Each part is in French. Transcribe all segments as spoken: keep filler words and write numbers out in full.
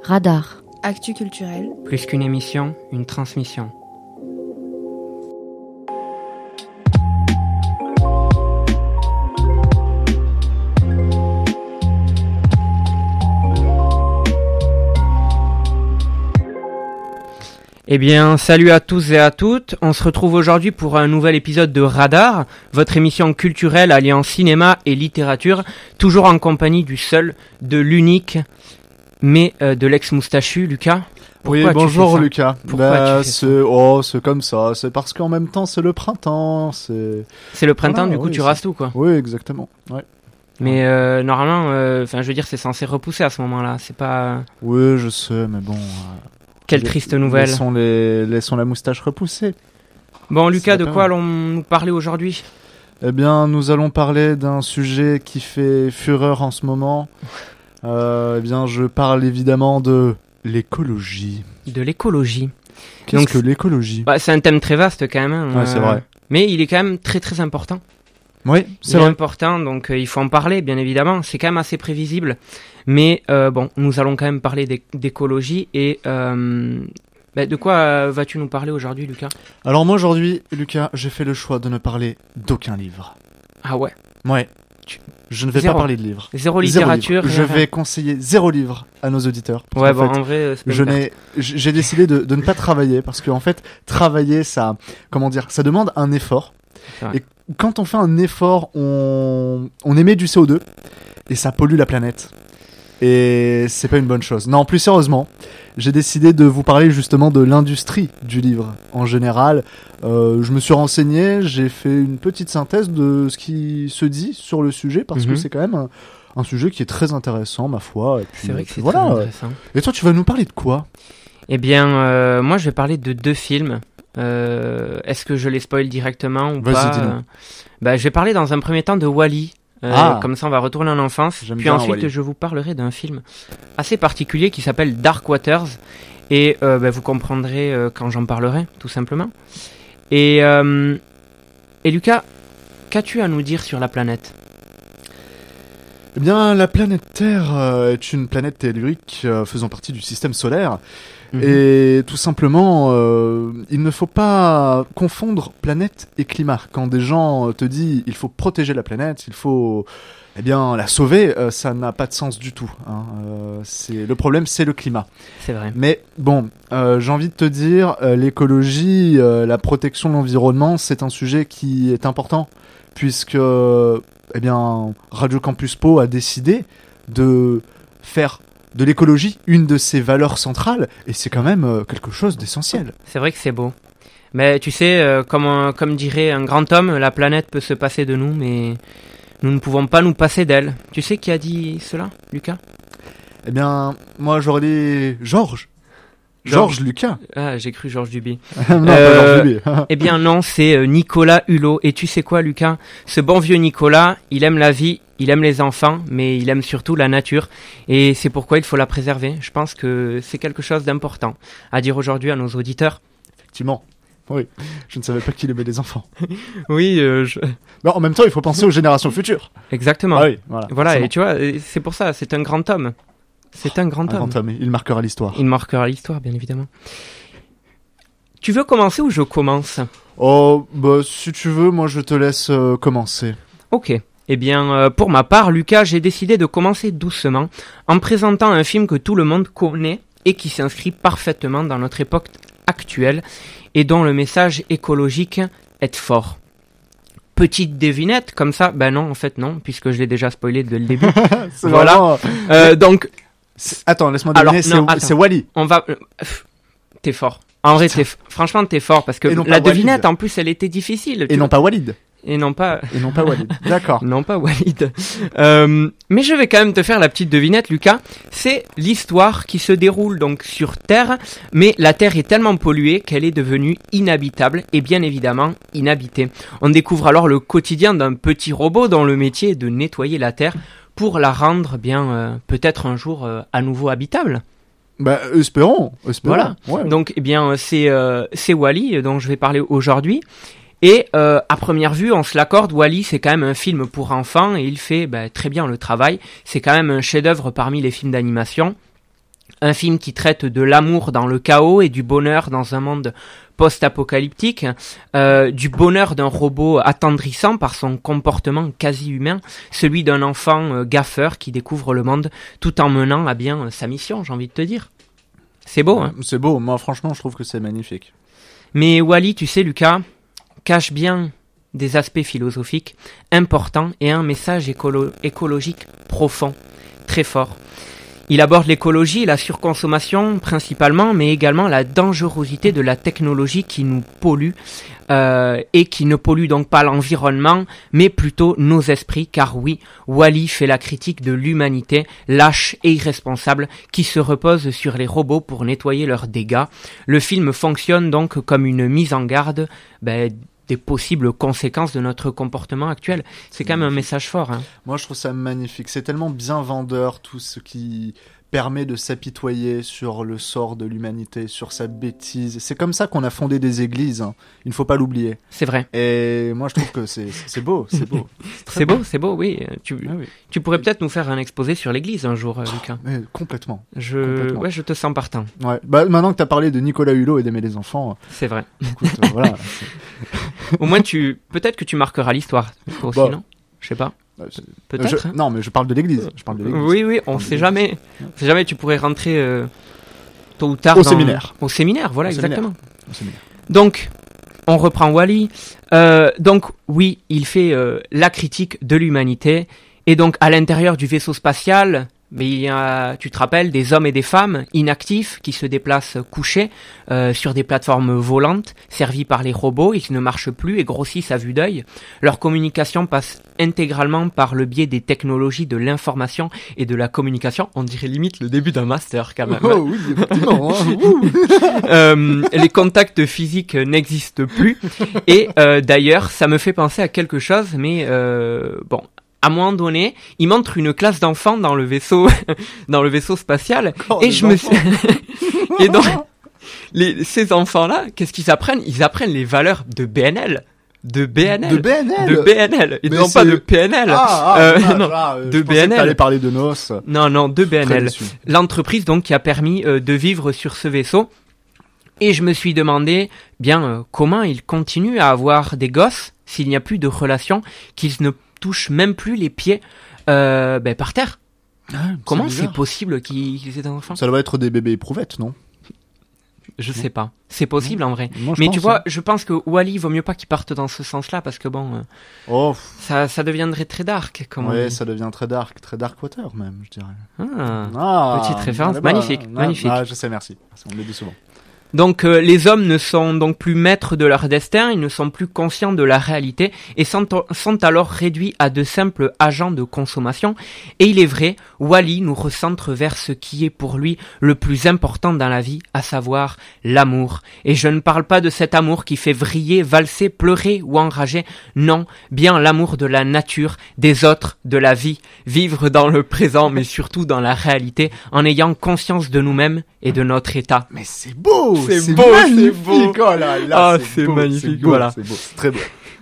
Radar. Actu culturel. Plus qu'une émission, une transmission. Eh bien, salut à tous et à toutes. On se retrouve aujourd'hui pour un nouvel épisode de Radar, votre émission culturelle alliant cinéma et littérature, toujours en compagnie du seul, de l'unique, mais euh, de l'ex-moustachu, Lucas. Pourquoi oui, bonjour Lucas. Pourquoi bah, tu fais c'est ça oh, c'est comme ça, c'est parce qu'en même temps c'est le printemps, c'est C'est le printemps, voilà, du coup oui, tu c'est... rases tout, quoi. Oui, exactement. Ouais. Mais euh, normalement, enfin, euh, je veux dire, c'est censé repousser à ce moment-là. C'est pas. Oui, je sais, mais bon. Euh... Quelle triste nouvelle. Laissons, les... Laissons la moustache repousser. Bon, Lucas, de pas quoi allons-nous parler aujourd'hui ? Eh bien, nous allons parler d'un sujet qui fait fureur en ce moment. Euh, eh bien, je parle évidemment de l'écologie. De l'écologie. Qu'est-ce Donc, que l'écologie ? Bah, c'est un thème très vaste quand même. Hein, ouais, euh... c'est vrai. Mais il est quand même très très important. Oui, c'est il vrai. est important, donc euh, il faut en parler, bien évidemment. C'est quand même assez prévisible. Mais euh, bon, nous allons quand même parler d'é- d'écologie. Et euh, bah, de quoi euh, vas-tu nous parler aujourd'hui, Lucas ? Alors moi, aujourd'hui, Lucas, j'ai fait le choix de ne parler d'aucun livre. Ah ouais ? Ouais. Tu... Je ne vais zéro. pas parler de livres. Zéro littérature. Zéro livre. Je vais conseiller zéro livre à nos auditeurs. Ouais, en, bon, fait, en vrai, c'est je n'ai, j'ai décidé de, de ne pas travailler parce qu'en fait, travailler, ça, comment dire, ça demande un effort. Et quand on fait un effort, on, on émet du C O deux et ça pollue la planète. Et c'est pas une bonne chose. Non, plus sérieusement, j'ai décidé de vous parler justement de l'industrie du livre en général. Euh, je me suis renseigné, j'ai fait une petite synthèse de ce qui se dit sur le sujet parce mm-hmm. que c'est quand même un, un sujet qui est très intéressant, ma foi. Et puis, c'est vrai que c'est voilà. très intéressant. Et toi, tu vas nous parler de quoi ? Eh bien, euh, moi, je vais parler de deux films. Euh, est-ce que je les spoil directement ou Vas-y, pas ? Dis-nous. Bah, je vais parler dans un premier temps de Wall-E. Euh, ah. Comme ça, on va retourner en enfance. J'aime Puis bien ensuite, Wall-E. je vous parlerai d'un film assez particulier qui s'appelle Dark Waters. Et euh, bah, vous comprendrez euh, quand j'en parlerai, tout simplement. Et, euh, et Lucas, qu'as-tu à nous dire sur la planète ? Eh bien, la planète Terre euh, est une planète tellurique euh, faisant partie du système solaire. Mmh. Et tout simplement, euh, il ne faut pas confondre planète et climat. Quand des gens te disent il faut protéger la planète, il faut eh bien la sauver, euh, ça n'a pas de sens du tout. Hein. Euh, c'est le problème, c'est le climat. C'est vrai. Mais bon, euh, j'ai envie de te dire, euh, l'écologie, euh, la protection de l'environnement, c'est un sujet qui est important puisque eh bien Radio Campus Pau a décidé de faire de l'écologie une de ses valeurs centrales, et c'est quand même euh, quelque chose d'essentiel. C'est vrai que c'est beau. Mais tu sais, euh, comme, un, comme dirait un grand homme, la planète peut se passer de nous, mais nous ne pouvons pas nous passer d'elle. Tu sais qui a dit cela, Lucas ? Eh bien, moi j'aurais dit Georges. Georges Lucas. Ah, j'ai cru Georges Duby. non, euh, pas Georges Duby. Eh bien non, c'est euh, Nicolas Hulot. Et tu sais quoi, Lucas ? Ce bon vieux Nicolas, il aime la vie, il aime les enfants, mais il aime surtout la nature. Et c'est pourquoi il faut la préserver. Je pense que c'est quelque chose d'important à dire aujourd'hui à nos auditeurs. Effectivement. Oui, je ne savais pas qu'il aimait les enfants. oui, euh, je... Mais en même temps, il faut penser aux générations futures. Exactement. Ah oui, voilà. Voilà, et tu vois, c'est pour ça, c'est un grand homme. C'est un grand un homme. Un grand homme, il marquera l'histoire. Il marquera l'histoire, bien évidemment. Tu veux commencer ou je commence ? Oh, bah si tu veux, moi je te laisse euh, commencer. Ok. Eh bien, euh, pour ma part, Lucas, j'ai décidé de commencer doucement en présentant un film que tout le monde connaît et qui s'inscrit parfaitement dans notre époque actuelle et dont le message écologique est fort. Petite devinette, comme ça, ben non, en fait non, puisque je l'ai déjà spoilé dès le début. c'est voilà. Vraiment... Euh, donc, c'est... attends, laisse-moi deviner, Alors, c'est, non, c'est Wall-E. On va, t'es fort. En vrai, t'es... franchement, t'es fort parce que la devinette, Walid. En plus, elle était difficile. Et non pas Walid. Et non pas... Et non pas Walid, d'accord. Non pas Walid. Euh, mais je vais quand même te faire la petite devinette, Lucas. C'est l'histoire qui se déroule donc sur Terre, mais la Terre est tellement polluée qu'elle est devenue inhabitable et bien évidemment inhabitée. On découvre alors le quotidien d'un petit robot dont le métier est de nettoyer la Terre pour la rendre bien euh, peut-être un jour euh, à nouveau habitable. Bah, espérons, espérons. Voilà. Ouais. Donc, eh bien, c'est euh, c'est Wall-E dont je vais parler aujourd'hui. Et euh, à première vue, on se l'accorde, Wall-E, c'est quand même un film pour enfants et il fait bah, très bien le travail. C'est quand même un chef-d'œuvre parmi les films d'animation. Un film qui traite de l'amour dans le chaos et du bonheur dans un monde post-apocalyptique, euh, du bonheur d'un robot attendrissant par son comportement quasi humain, celui d'un enfant euh, gaffeur qui découvre le monde tout en menant à bien euh, sa mission, j'ai envie de te dire. C'est beau, hein? C'est beau, moi franchement je trouve que c'est magnifique. Mais Wall-E, tu sais Lucas, cache bien des aspects philosophiques importants et un message écolo- écologique profond, très fort. Il aborde l'écologie et la surconsommation principalement, mais également la dangerosité de la technologie qui nous pollue euh, et qui ne pollue donc pas l'environnement, mais plutôt nos esprits, car oui, Wall-E fait la critique de l'humanité lâche et irresponsable qui se repose sur les robots pour nettoyer leurs dégâts. Le film fonctionne donc comme une mise en garde ben, des possibles conséquences de notre comportement actuel. C'est quand même un message fort. Hein. Moi, je trouve ça magnifique. C'est tellement bien vendeur, tout ce qui permet de s'apitoyer sur le sort de l'humanité, sur sa bêtise. C'est comme ça qu'on a fondé des églises. Hein. Il ne faut pas l'oublier. C'est vrai. Et moi, je trouve que c'est, c'est beau, c'est beau. C'est, c'est beau, beau, c'est beau, oui. Tu, ah, oui. tu pourrais peut-être nous faire un exposé sur l'église un jour, Lucas. Mais complètement. Je, complètement. Ouais, je te sens partant. Ouais. Bah, maintenant que tu as parlé de Nicolas Hulot et d'aimer les enfants. C'est vrai. Écoute, euh, voilà. Au moins, tu, peut-être que tu marqueras l'histoire aussi, bah, non? Je sais pas. Peut-être. Je, hein. Non, mais je parle de l'église. Je parle de l'église. Oui, oui, on sait jamais. On sait jamais. Tu pourrais rentrer euh, tôt ou tard au dans, séminaire. Au séminaire, voilà, au exactement. Séminaire. Au séminaire. Donc, on reprend Wall-E. Euh, donc, oui, il fait euh, la critique de l'humanité. Et donc, à l'intérieur du vaisseau spatial, mais il y a, tu te rappelles, des hommes et des femmes inactifs qui se déplacent couchés euh, sur des plateformes volantes servies par les robots et qui ne marchent plus et grossissent à vue d'œil. Leur communication passe intégralement par le biais des technologies de l'information et de la communication. On dirait limite le début d'un master quand même. Oh oui, effectivement. Hein. euh, les contacts physiques n'existent plus. Et euh, d'ailleurs, ça me fait penser à quelque chose, mais euh, bon... À un moment donné, il montre une classe d'enfants dans le vaisseau, dans le vaisseau spatial, oh, et je enfants. me suis, et donc, les, ces enfants-là, qu'est-ce qu'ils apprennent? Ils apprennent les valeurs de B N L. De B N L. De B N L. De B N L. Et non c'est... pas de P N L. Ah, ah, euh, ah, non, ah, euh, de je B N L. T'allais parler de noces. Non, non, de B N L. L'entreprise, donc, qui a permis euh, de vivre sur ce vaisseau. Et je me suis demandé, bien, euh, comment ils continuent à avoir des gosses s'il n'y a plus de relation, qu'ils ne touche même plus les pieds euh, ben, par terre. Ah, comment c'est, c'est possible qu'ils, qu'ils aient des enfants? Ça doit être des bébés éprouvettes, non? Je sais pas. C'est possible en vrai. Moi, mais pense, tu vois, hein. je pense que Wall-E vaut mieux pas qu'il parte dans ce sens-là parce que bon, euh, oh. ça, ça deviendrait très dark. Comme ouais, ça devient très dark, très dark water même, je dirais. Ah, ah petite référence, bah, magnifique, bah, magnifique. Ah, je sais, merci. On le dit souvent. Donc euh, les hommes ne sont donc plus maîtres de leur destin, ils ne sont plus conscients de la réalité et sont, sont alors réduits à de simples agents de consommation. Et il est vrai, Wall-E nous recentre vers ce qui est pour lui le plus important dans la vie, à savoir l'amour. Et je ne parle pas de cet amour qui fait vriller, valser, pleurer ou enrager, non, bien l'amour de la nature, des autres, de la vie, vivre dans le présent mais surtout dans la réalité en ayant conscience de nous-mêmes et de notre état. Mais c'est beau! C'est, c'est beau, magnifique. c'est beau. Oh là là, ah, c'est, c'est beau, magnifique, c'est beau, voilà. C'est beau, c'est très beau.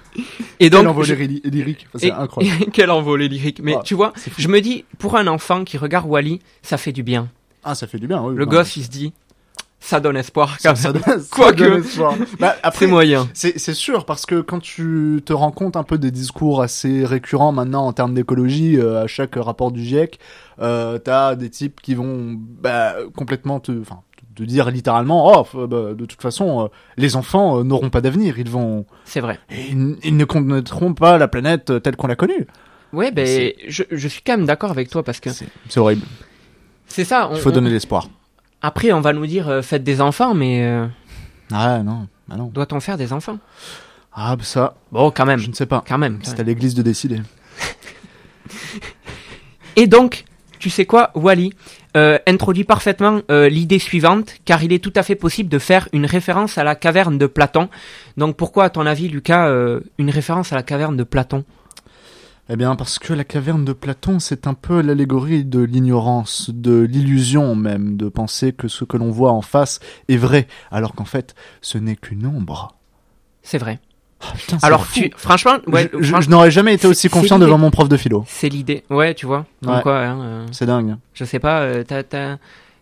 Et donc, quel envolé je... lyrique, c'est et... incroyable. Quel envolé lyrique. Mais ah, tu vois, je me dis, pour un enfant qui regarde Wall-E, ça fait du bien. Ah, ça fait du bien, oui. Le non, gosse, il se dit, ça donne espoir quand ça, même. Ça donne, Quoi ça que, donne espoir. Bah, après, c'est moyen. C'est, c'est sûr, parce que quand tu te rends compte un peu des discours assez récurrents maintenant en termes d'écologie, euh, à chaque rapport du GIEC, euh, t'as des types qui vont bah, complètement te... Enfin, de dire littéralement, oh, bah, de toute façon, euh, les enfants euh, n'auront pas d'avenir, ils vont... C'est vrai. Ils, ils ne connaîtront pas la planète telle qu'on l'a connue. Ouais, ben, je, je suis quand même d'accord avec toi parce que... C'est, c'est horrible. C'est ça. On, Il faut on... donner l'espoir. Après, on va nous dire, euh, faites des enfants, mais... Euh... Ah non, bah non. Doit-on faire des enfants? Ah, bah ça... Bon, quand même. Je ne sais pas. Quand même. C'est à l'église de décider. Et donc, tu sais quoi, Wall-E euh, introduit parfaitement euh, l'idée suivante, car il est tout à fait possible de faire une référence à la caverne de Platon. Donc pourquoi, à ton avis, Lucas, euh, une référence à la caverne de Platon? Eh bien, parce que la caverne de Platon, c'est un peu l'allégorie de l'ignorance, de l'illusion même, de penser que ce que l'on voit en face est vrai, alors qu'en fait, ce n'est qu'une ombre. C'est vrai. Oh, putain, alors, tu, franchement, ouais, je, je, franchement, je n'aurais jamais été aussi confiant devant mon prof de philo. C'est l'idée. Ouais, tu vois. Donc ouais. quoi, hein, euh, c'est dingue. Je sais pas, euh, t'as, t'as,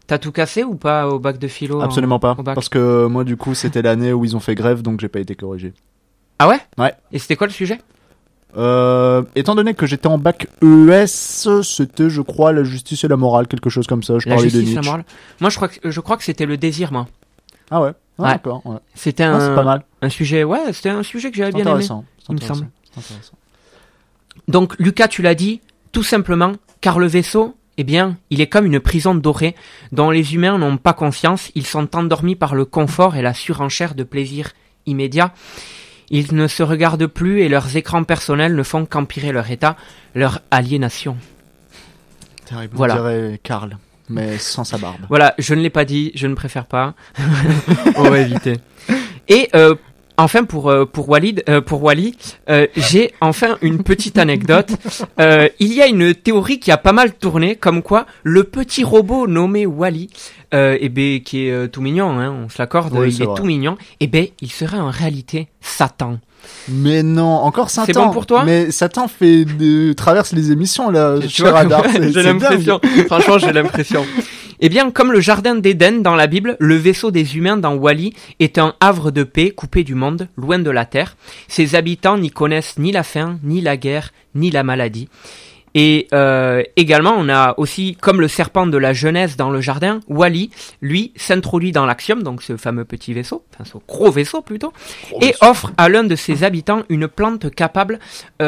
T'as tout cassé ou pas au bac de philo? Absolument en, pas, parce que moi du coup c'était l'année où ils ont fait grève, donc j'ai pas été corrigé. Ah ouais? Ouais. Et c'était quoi le sujet? Euh, étant donné que j'étais en bac E S, c'était, je crois, la justice et la morale, quelque chose comme ça. Je la parlais justice de et la Nietzsche. morale. Moi, je crois que je crois que c'était le désir, moi. Ah ouais. Ah, ouais. D'accord. Ouais. C'était ah, un, c'est pas mal. un sujet. Ouais, c'était un sujet que j'avais bien aimé. Il me semble. Intéressant. Donc, Lucas, tu l'as dit, tout simplement, car le vaisseau, eh bien, il est comme une prison dorée dont les humains n'ont pas conscience. Ils sont endormis par le confort et la surenchère de plaisirs immédiats. Ils ne se regardent plus et leurs écrans personnels ne font qu'empirer leur état, leur aliénation. Terrible. Voilà. On dirait Karl, mais sans sa barbe. Voilà, je ne l'ai pas dit, je ne préfère pas. On va éviter. Et euh, enfin pour euh, pour Walid, euh, pour Wally, euh, j'ai enfin une petite anecdote. Euh, il y a une théorie qui a pas mal tourné, comme quoi le petit robot nommé Wally, euh, eh ben qui est euh, tout mignon, hein, on se l'accorde, oui, il c'est est vrai. tout mignon. Eh ben, il serait en réalité Satan. Mais non, encore Satan. C'est bon pour toi? Mais Satan fait de... traverse les émissions là. Tu Sur vois, Radar, ouais, c'est, j'ai c'est l'impression. dingue. Franchement, j'ai l'impression. Eh bien, comme le jardin d'Éden dans la Bible, le vaisseau des humains dans Wall-E est un havre de paix coupé du monde, loin de la terre. Ses habitants n'y connaissent ni la faim, ni la guerre, ni la maladie. Et euh, également, on a aussi, comme le serpent de la Genèse dans le jardin, Wall-E, lui, s'introduit dans l'Axiom, donc ce fameux petit vaisseau, enfin ce gros vaisseau plutôt, Gros et vaisseau. offre à l'un de ses habitants une plante capable,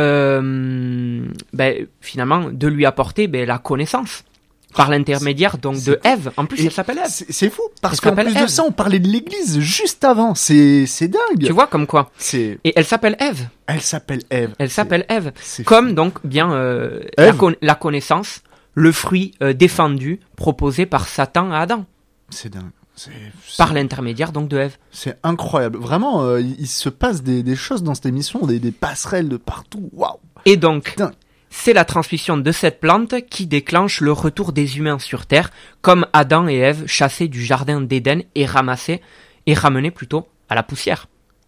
euh, ben, finalement, de lui apporter ben, la connaissance. Par l'intermédiaire donc c'est- de Ève. En plus, Et elle s'appelle Ève. C'est, c'est fou, parce Elle qu'en s'appelle plus de Ève. ça, on parlait de l'église juste avant. C'est, c'est dingue. Tu vois comme quoi. C'est, Et elle s'appelle Ève. elle s'appelle Ève. Elle C'est- s'appelle Ève. c'est Comme donc bien euh, la, Ève. con- la connaissance, le fruit euh, défendu proposé par Satan à Adam, C'est dingue. C'est, c'est, par l'intermédiaire donc de Ève. c'est incroyable. Vraiment, euh, il, il se passe des, des choses dans cette émission, des, des passerelles de partout. Waouh. Et donc, Putain. c'est la transmission de cette plante qui déclenche le retour des humains sur Terre, comme Adam et Ève chassés du jardin d'Éden et ramassés, et ramenés plutôt à la poussière.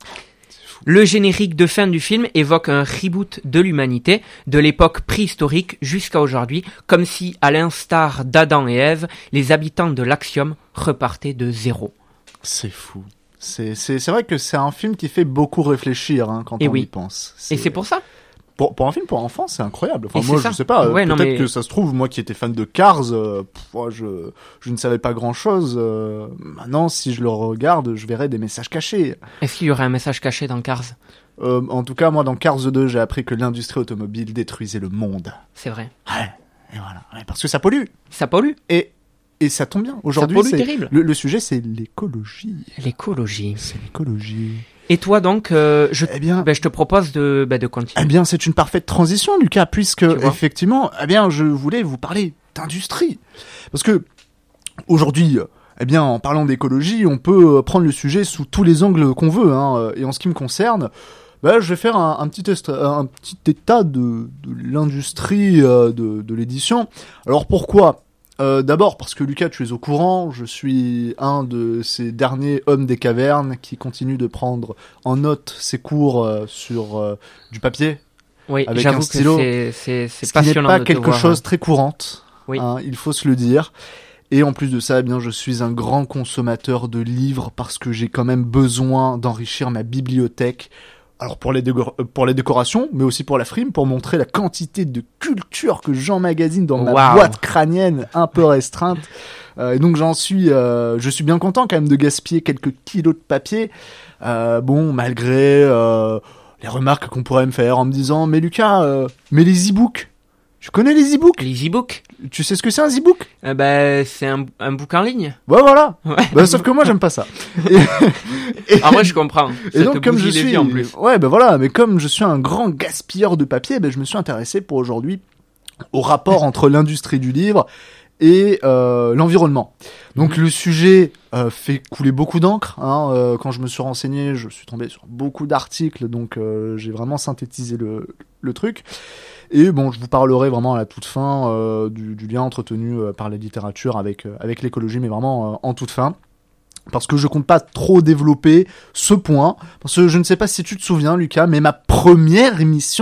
Le générique de fin du film évoque un reboot de l'humanité, de l'époque préhistorique jusqu'à aujourd'hui, comme si, à l'instar d'Adam et Ève, les habitants de l'Axiom repartaient de zéro. C'est fou. C'est, c'est, c'est vrai que c'est un film qui fait beaucoup réfléchir hein, quand Et on oui. y pense. Et c'est pour ça. Pour, pour un film pour enfants, c'est incroyable. Enfin, Et moi, c'est ça. je sais pas. euh, Ouais, non, peut-être mais- que ça se trouve, moi qui étais fan de Cars, euh, pff, moi, je, je ne savais pas grand-chose. euh, maintenant, si je le regarde, je verrai des messages cachés. Est-ce qu'il y aurait un message caché dans Cars? Euh, en tout cas, moi, dans Cars deux, j'ai appris que l'industrie automobile détruisait le monde. C'est vrai. Ouais. Et voilà. Ouais, parce que ça pollue. Ça pollue. Et, et ça tombe bien. Aujourd'hui, pollue c'est, terrible. le, le sujet, c'est l'écologie. L'écologie. C'est l'écologie. Et toi donc, euh, je, Eh bien, ben, je te propose de, ben, de Eh continuer. bien, c'est une parfaite transition, Lucas, puisque Tu vois. effectivement, eh bien, je voulais vous parler d'industrie, parce que aujourd'hui, eh bien, en parlant d'écologie, on peut euh, prendre le sujet sous tous les angles qu'on veut, hein, et en ce qui me concerne, bah, je vais faire un, un petit est- un petit état de, de l'industrie euh, de, de l'édition. Alors pourquoi ? Euh, D'abord parce que Lucas, tu es au courant, je suis un de ces derniers hommes des cavernes qui continue de prendre en note ses cours euh, sur euh, du papier, Oui, avec j'avoue un que stylo, c'est, c'est, c'est ce qui n'est passionnant pas de te quelque voir, chose hein. très courante, Oui. hein, il faut se le dire. Et en plus de ça, eh bien, je suis un grand consommateur de livres parce que j'ai quand même besoin d'enrichir ma bibliothèque. Alors pour les, dégo- euh, pour les décorations, mais aussi pour la frime, pour montrer la quantité de culture que j'emmagasine dans ma Waouh. boîte crânienne un peu restreinte. Euh, et donc j'en suis, euh, je suis bien content quand même de gaspiller quelques kilos de papier. Euh, bon, malgré euh, les remarques qu'on pourrait me faire en me disant, mais Lucas, euh, mais les e-books, tu connais les e-books? Les e-books, Tu sais ce que c'est un e-book? euh, ben, c'est un, un book en ligne. Ouais, voilà. Ouais. Bah, sauf que moi, j'aime pas ça. Et, et- Ah, moi, je comprends. et Ça donc, te comme je bousille les suis, vies, en plus. ouais, ben voilà, mais comme je suis un grand gaspilleur de papier, ben je me suis intéressé pour aujourd'hui au rapport entre l'industrie du livre et euh, l'environnement. Donc Mhm. le sujet euh, fait couler beaucoup d'encre. Hein, euh, quand je me suis renseigné, je suis tombé sur beaucoup d'articles, donc euh, j'ai vraiment synthétisé le, le truc. Et bon, je vous parlerai vraiment à la toute fin euh, du, du lien entretenu euh, par la littérature avec euh, avec l'écologie, mais vraiment euh, en toute fin. Parce que je compte pas trop développer ce point. Parce que je ne sais pas si tu te souviens, Lucas, mais ma première émission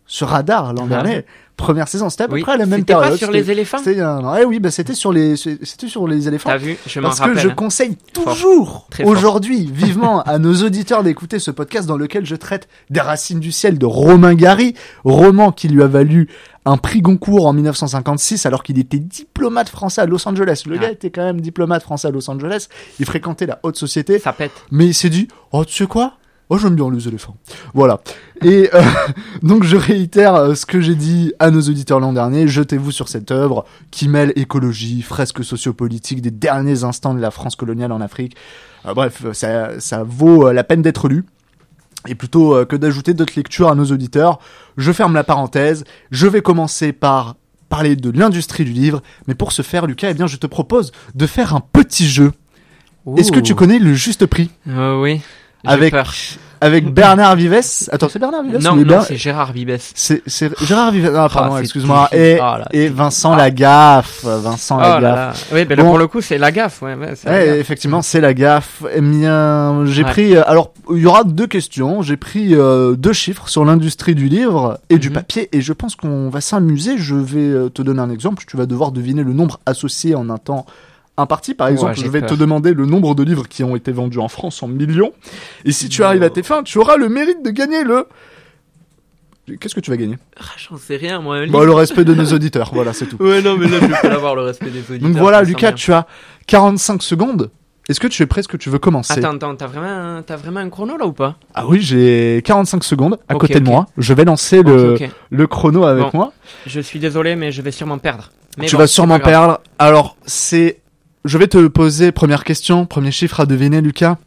sur Radar l'an Ah. dernier. Première saison, c'était à peu Oui. près à la même C'était période. pas sur C'était- les éléphants. C'était un... eh oui, bah c'était sur les, c'était sur les éléphants. T'as vu, je m'en Parce rappelle. que je hein. conseille toujours Très fort. aujourd'hui vivement à nos auditeurs d'écouter ce podcast dans lequel je traite des Racines du ciel de Romain Gary, roman qui lui a valu un prix Goncourt en mille neuf cent cinquante-six alors qu'il était diplomate français à Los Angeles. Le Ah. gars était quand même diplomate français à Los Angeles. Il fréquentait la haute société. Ça pète. Mais il s'est dit, oh, tu sais quoi? Oh, j'aime bien les éléphants. Voilà. Et euh, donc, je réitère euh, ce que j'ai dit à nos auditeurs l'an dernier. Jetez-vous sur cette œuvre qui mêle écologie, fresque sociopolitique des derniers instants de la France coloniale en Afrique. Euh, bref, ça, ça vaut euh, la peine d'être lu. Et plutôt euh, que d'ajouter d'autres lectures à nos auditeurs, je ferme la parenthèse. Je vais commencer par parler de l'industrie du livre. Mais pour ce faire, Lucas, eh bien, je te propose de faire un petit jeu. Est-ce que tu connais le juste prix? Euh, oui. J'ai Avec, peur. avec Bernard Vives. Attends, c'est Bernard Vives? Non, ou non, Ber- c'est Gérard Vives. c'est, c'est Gérard Vives. Ah, pardon, c'est excuse-moi. terrible. Et, Oh là, et c'est- Vincent Ah. Lagaffe. Vincent Oh là Lagaffe. là. Oui, ben là, Bon. pour le coup, c'est la gaffe. Ouais, ouais, c'est la Ouais, gaffe. effectivement, c'est la gaffe. Eh bien, j'ai Ouais. pris, euh, alors, il y aura deux questions. J'ai pris euh, deux chiffres sur l'industrie du livre et du Mhm. papier et je pense qu'on va s'amuser. Je vais euh, te donner un exemple. Tu vas devoir deviner le nombre associé en un temps imparti. Par exemple, Ouais, j'ai je vais peur. te demander le nombre de livres qui ont été vendus en France en millions. Et si tu Oh. arrives à tes fins, tu auras le mérite de gagner le... Qu'est-ce que tu vas gagner? Ah, j'en sais rien, moi. un Bon, livre. le respect de nos auditeurs. Voilà, c'est tout. Ouais, non, mais là, je vais pas l'avoir, le respect des auditeurs. Donc voilà, ça sent Lucas, bien. tu as quarante-cinq secondes. Est-ce que tu es prêt? Est-ce que tu veux commencer? Attends, attends, t'as vraiment, un- t'as vraiment un chrono là ou pas? Ah oui, j'ai quarante-cinq secondes à Ok, côté de ok. moi. Je vais lancer le, Ok, ok. le chrono avec Bon. moi. Je suis désolé, mais je vais sûrement perdre. Mais Tu bon, vas c'est sûrement pas grave. perdre. Alors, c'est... Je vais te poser première question, premier chiffre à deviner, Lucas.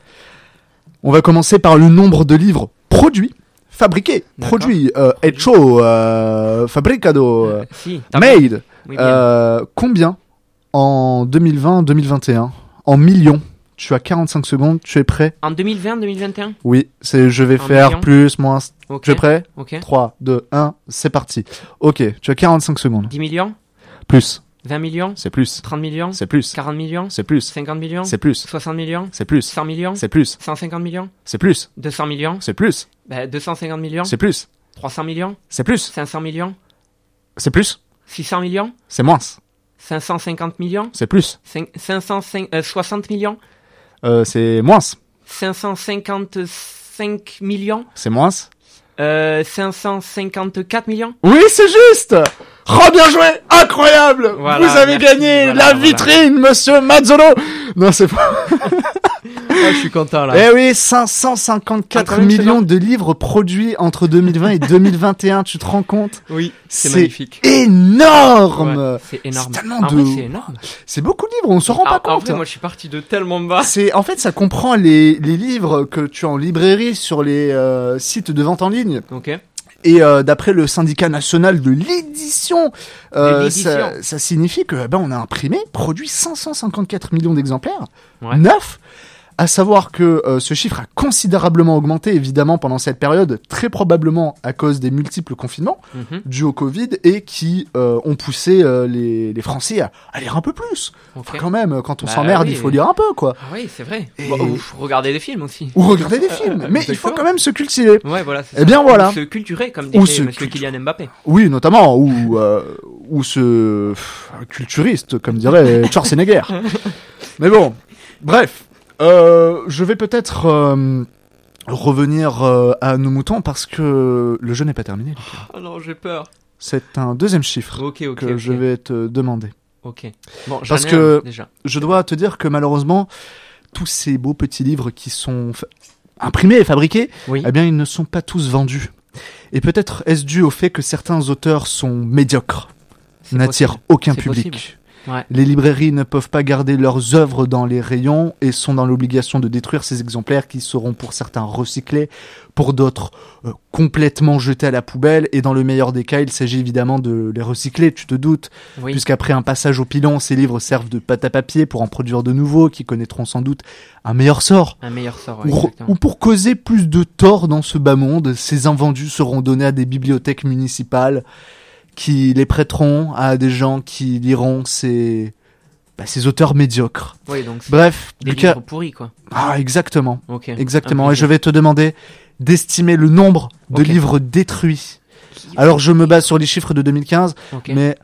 On va commencer par le nombre de livres produits, fabriqués, D'accord. produits, euh, Produits. hecho, euh, fabricado, euh, Euh, si, t'as made. Oui, bien. Euh, combien en deux mille vingt deux mille vingt et un en millions? Tu as quarante-cinq secondes, tu es prêt? En deux mille vingt deux mille vingt et un? Oui, c'est je vais En faire millions? plus, moins. Ok. Tu es prêt? Ok. trois, deux, un, c'est parti. Ok, tu as quarante-cinq secondes. dix millions? Plus, vingt millions? c'est plus, trente millions? c'est plus, quarante millions? c'est plus, cinquante millions? c'est plus, soixante millions? c'est plus, cent millions? c'est plus, cent cinquante millions? c'est plus, deux cents millions? c'est plus, Bah, deux cent cinquante millions? c'est plus, trois cents millions? c'est plus, cinq cents millions? c'est plus, six cents millions? c'est moins, cinq cent cinquante millions? c'est plus, Cinq- cinq cent soixante millions? euh, c'est moins, cinq cent cinquante-cinq millions? c'est moins. Euh, cinq cent cinquante-quatre millions? Oui, c'est juste. Oh, bien joué, incroyable. Voilà, Vous avez merci, gagné voilà, la voilà. vitrine, Monsieur Mazzolo. Non, c'est pas. Ah, je suis content là. Eh oui, cinq cent cinquante-quatre Ah, quand même, c'est millions bon. de livres produits entre deux mille vingt et deux mille vingt et un. Tu te rends compte? Oui, c'est C'est magnifique. énorme. Ouais, c'est énorme. C'est tellement En de- vrai, c'est énorme. C'est beaucoup de livres, on se rend Ah, pas en compte. vrai, moi, je suis parti de tellement bas. C'est en fait, ça comprend les, les livres que tu as en librairie sur les euh, sites de vente en ligne. Ok. Et euh, d'après le syndicat national de l'édition, euh, De l'édition. ça, ça signifie que ben on a imprimé, produit cinq cent cinquante-quatre millions d'exemplaires, Ouais. neuf. À savoir que euh, ce chiffre a considérablement augmenté évidemment pendant cette période, très probablement à cause des multiples confinements Mhm. dus au Covid et qui euh, ont poussé euh, les, les Français à, à lire un peu plus. Ok. Enfin, quand même, quand on Bah s'emmerde, oui. il faut lire un peu quoi. Ah oui, c'est vrai. Et- Bon, ou regarder des films aussi. Ou regarder des films. Mais il faut Exactement. quand même se cultiver. Ouais, voilà. c'est Eh ça. bien, voilà. Ou se culturer, comme Ou disait se Monsieur cultu- Kylian Mbappé. Oui, notamment, ou, euh, ou ce pff, culturiste, comme dirait Schwarzenegger. Mais bon, bref, euh, je vais peut-être euh, revenir euh, à nos moutons parce que le jeu n'est pas terminé. Lucas. Oh non, j'ai peur. C'est un deuxième chiffre Ok, ok, que ok. je vais te demander. Ok. Bon, j'en Parce ai que- un, déjà. Je dois te dire que malheureusement, tous ces beaux petits livres qui sont fa- imprimés et fabriqués, Oui. eh bien, ils ne sont pas tous vendus. Et peut-être est-ce dû au fait que certains auteurs sont médiocres, C'est n'attirent possible. aucun C'est public. possible. Ouais. Les librairies ne peuvent pas garder leurs œuvres dans les rayons et sont dans l'obligation de détruire ces exemplaires qui seront pour certains recyclés, pour d'autres euh, complètement jetés à la poubelle. Et dans le meilleur des cas, il s'agit évidemment de les recycler, tu te doutes, Oui. puisqu'après un passage au pilon, ces livres servent de pâte à papier pour en produire de nouveaux qui connaîtront sans doute un meilleur sort. Un meilleur sort. Ouais, Ou, exactement. ou pour causer plus de tort dans ce bas monde, ces invendus seront donnés à des bibliothèques municipales qui les prêteront à des gens qui liront ces, bah, ces auteurs médiocres. Oui, donc c'est Bref, des Lucas. livres pourris, quoi. Ah, exactement. Ok. Exactement. Un Et je plaisir. vais te demander d'estimer le nombre de Ok. livres détruits Alors, je me base sur les chiffres de deux mille quinze, okay. mais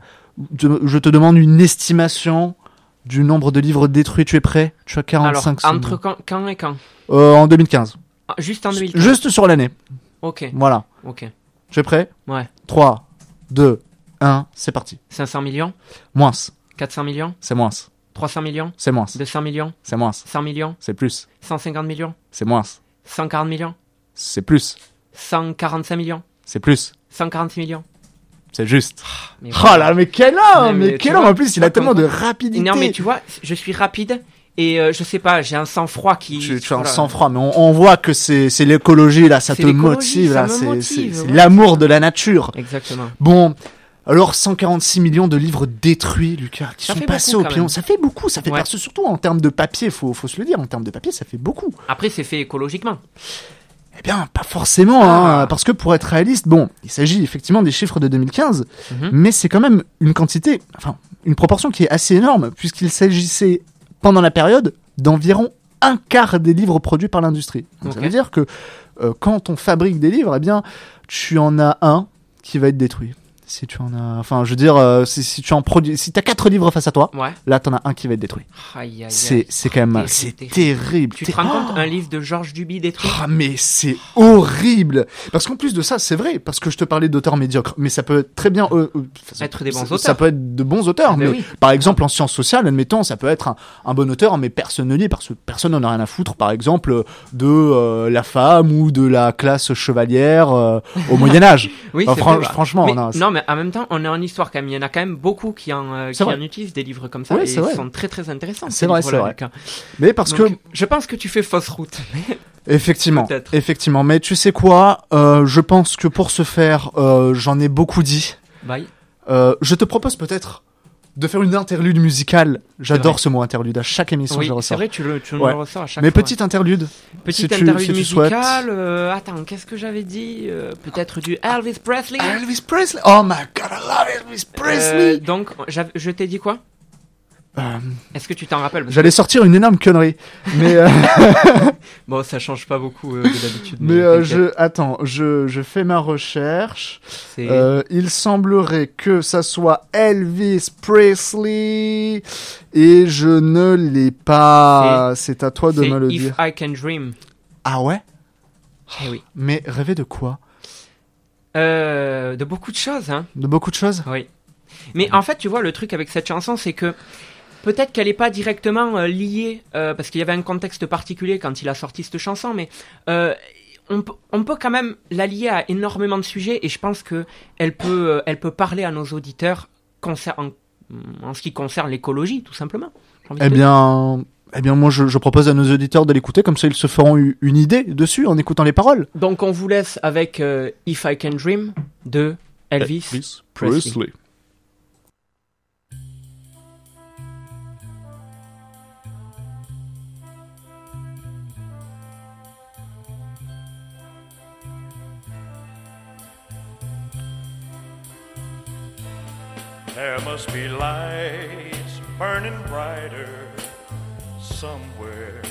je te demande une estimation du nombre de livres détruits. Tu es prêt? Tu as quarante-cinq Alors, entre quand, quand et quand euh, En deux mille quinze. Ah, juste en deux mille quinze. Juste sur l'année. Ok. Voilà. Ok. Tu es prêt? Ouais. trois, deux, un, c'est parti. cinq cents millions? Moins. quatre cents millions? C'est moins. trois cents millions? C'est moins. deux cents millions? C'est moins. cent millions? C'est plus. cent cinquante millions? C'est moins. cent quarante millions? C'est plus. cent quarante-cinq millions? C'est plus. cent quarante-six millions? C'est juste. Mais oh là, mais quel homme! Mais, mais quel homme! Vois, en plus, il a tellement de rapidité. Non, mais tu vois, je suis rapide. Et euh, je sais pas, j'ai un sang-froid qui... Tu, tu as un sang-froid, mais on, on voit que c'est, c'est l'écologie, là, ça te motive, là, c'est, motive, c'est, c'est ouais, l'amour de la nature. Exactement. Bon, alors cent quarante-six millions de livres détruits, Lucas, qui ça sont passés au pion. Ça fait beaucoup, ça fait ouais. parce que surtout en termes de papier, faut, faut se le dire, en termes de papier, ça fait beaucoup. Après, c'est fait écologiquement. Eh bien, pas forcément, ah. hein, parce que pour être réaliste, bon, il s'agit effectivement des chiffres de deux mille quinze, mm-hmm. mais c'est quand même une quantité, enfin, une proportion qui est assez énorme, puisqu'il s'agissait, pendant la période, d'environ un quart des livres produits par l'industrie. Donc, okay. Ça veut dire que euh, quand on fabrique des livres, eh bien, tu en as un qui va être détruit. Si tu en as, enfin, je veux dire, euh, si, si tu en produis, si t'as quatre livres face à toi, ouais. là, t'en as un qui va être détruit. Aïe, aïe, c'est, c'est quand même, c'est terrible. Tu te rends compte, un livre de Georges Duby détruit? Ah, mais c'est horrible. Parce qu'en plus de ça, c'est vrai, parce que je te parlais d'auteurs médiocres, mais ça peut très bien euh, euh, ça, être des bons ça, auteurs. Ça peut être de bons auteurs, ah, mais, mais oui. Par exemple, en sciences sociales, admettons, ça peut être un, un bon auteur, mais personne ne lit, parce que personne n'en a rien à foutre, par exemple, de euh, la femme ou de la classe chevalière euh, au Moyen-Âge. Oui, enfin, c'est fran- vrai, franchement, mais, on a... non, mais en même temps, on est en histoire quand même. Il y en a quand même beaucoup qui en, euh, qui en utilisent des livres comme ça oui, et ils sont très très intéressants. C'est vrai, c'est vrai. Lucas. Mais parce Donc, que je pense que tu fais fausse route. Effectivement, Peut-être. effectivement. Mais tu sais quoi, euh, je pense que pour ce faire, euh, j'en ai beaucoup dit. Bye. Euh, je te propose peut-être de faire une interlude musicale. J'adore ce mot interlude. À chaque émission, oui, je le ressors. C'est vrai, tu le, tu ouais. le ressors à chaque Mais fois. Mais petite interlude. Petite si interlude tu, si musicale. Euh, attends, qu'est-ce que j'avais dit euh, Peut-être du Elvis Presley. Elvis Presley. Oh my God, I love Elvis Presley. Euh, donc, je t'ai dit quoi euh... Est-ce que tu t'en rappelles? J'allais sortir une énorme connerie, mais euh... bon, ça change pas beaucoup euh, de d'habitude. Mais, mais euh, je attends, je je fais ma recherche. Euh, il semblerait que ça soit Elvis Presley et je ne l'ai pas. C'est, C'est à toi de me le If dire. I Can Dream. Ah ouais? Eh oui. Mais rêver de quoi? Euh, de beaucoup de choses, hein. De beaucoup de choses? Oui. Mais en fait, tu vois, le truc avec cette chanson, c'est que peut-être qu'elle n'est pas directement euh, liée, euh, parce qu'il y avait un contexte particulier quand il a sorti cette chanson, mais euh, on, p- on peut quand même la lier à énormément de sujets, et je pense qu'elle peut, euh, elle peut parler à nos auditeurs concer- en, en ce qui concerne l'écologie, tout simplement. Eh bien... Eh bien, moi, je, je propose à nos auditeurs de l'écouter, comme ça ils se feront u- une idée dessus en écoutant les paroles. Donc, on vous laisse avec euh, If I Can Dream de Elvis, Elvis Presley. Presley. There must be lights burning brighter somewhere.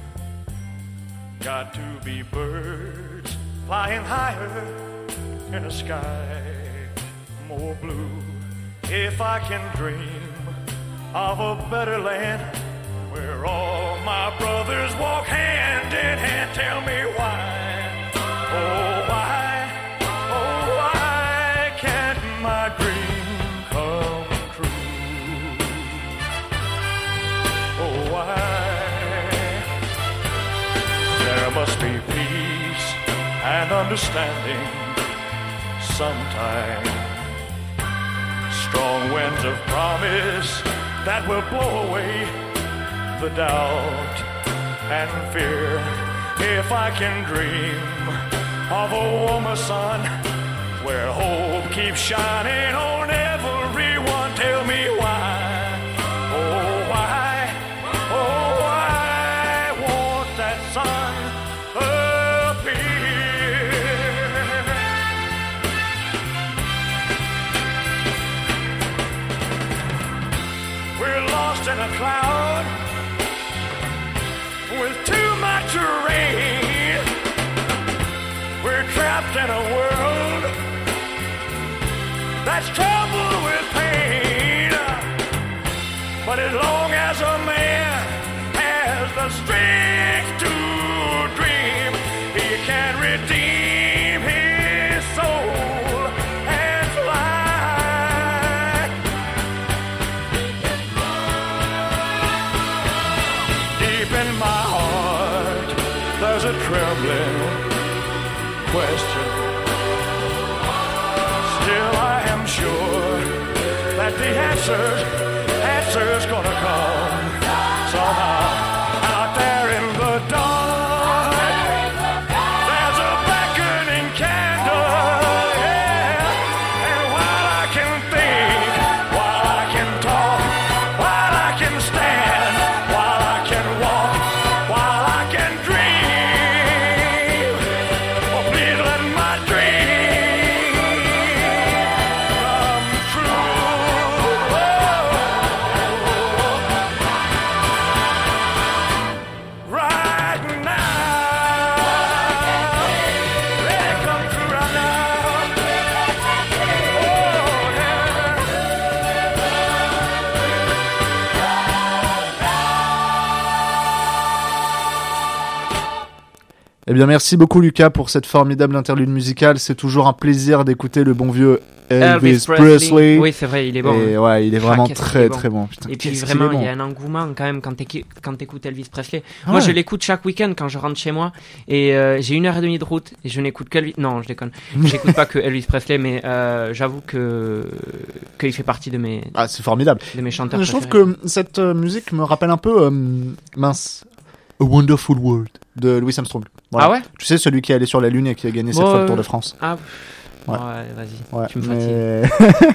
Got to be birds flying higher in a sky more blue. If I can dream of a better land where all my brothers walk hand in hand, tell me why, oh why, oh why can't my dream come true? Oh why? There must be peace and understanding sometime. Strong winds of promise that will blow away the doubt and fear. If I can dream of a warmer sun where hope keeps shining on everyone, tell me why, oh why, oh why won't that sun appear? We're lost in a cloud with too much rain. We're trapped in a world trembling question. Still I am sure that the answer's, answer's gonna come somehow. Out there in the dark, there's a beckoning candle, yeah. And while I can think, while I can talk, while I can stand, while I can walk, while I can dream, oh please let my dream come true. Right now, let it come true right now. Oh yeah. Eh bien, merci beaucoup Lucas pour cette formidable interlude musicale. C'est toujours un plaisir d'écouter le bon vieux Elvis, Presley. Oui, c'est vrai, il est bon. Et hein. ouais, il est vraiment Ah, qu'est-ce très qu'il est bon. très bon. Putain, Et puis qu'est-ce qu'il vraiment, est il bon. y a un engouement quand même quand t'éc- quand t'écoutes Elvis Presley. Ah Moi, ouais. je l'écoute chaque week-end quand je rentre chez moi et euh, j'ai une heure et demie de route et je n'écoute que Elvis. Non, je déconne. J'écoute pas que Elvis Presley, mais euh, j'avoue que qu'il fait partie de mes Ah, c'est formidable. de mes chanteurs Je trouve préférés. que cette euh, musique me rappelle un peu, euh, mince, A Wonderful World de Louis Armstrong. Voilà. Ah ouais. Tu sais, celui qui est allé sur la Lune et qui a gagné cette Bon, fois le euh, Tour de France. Ah. Ouais. Ouais, vas-y. Ouais, Tu me mais...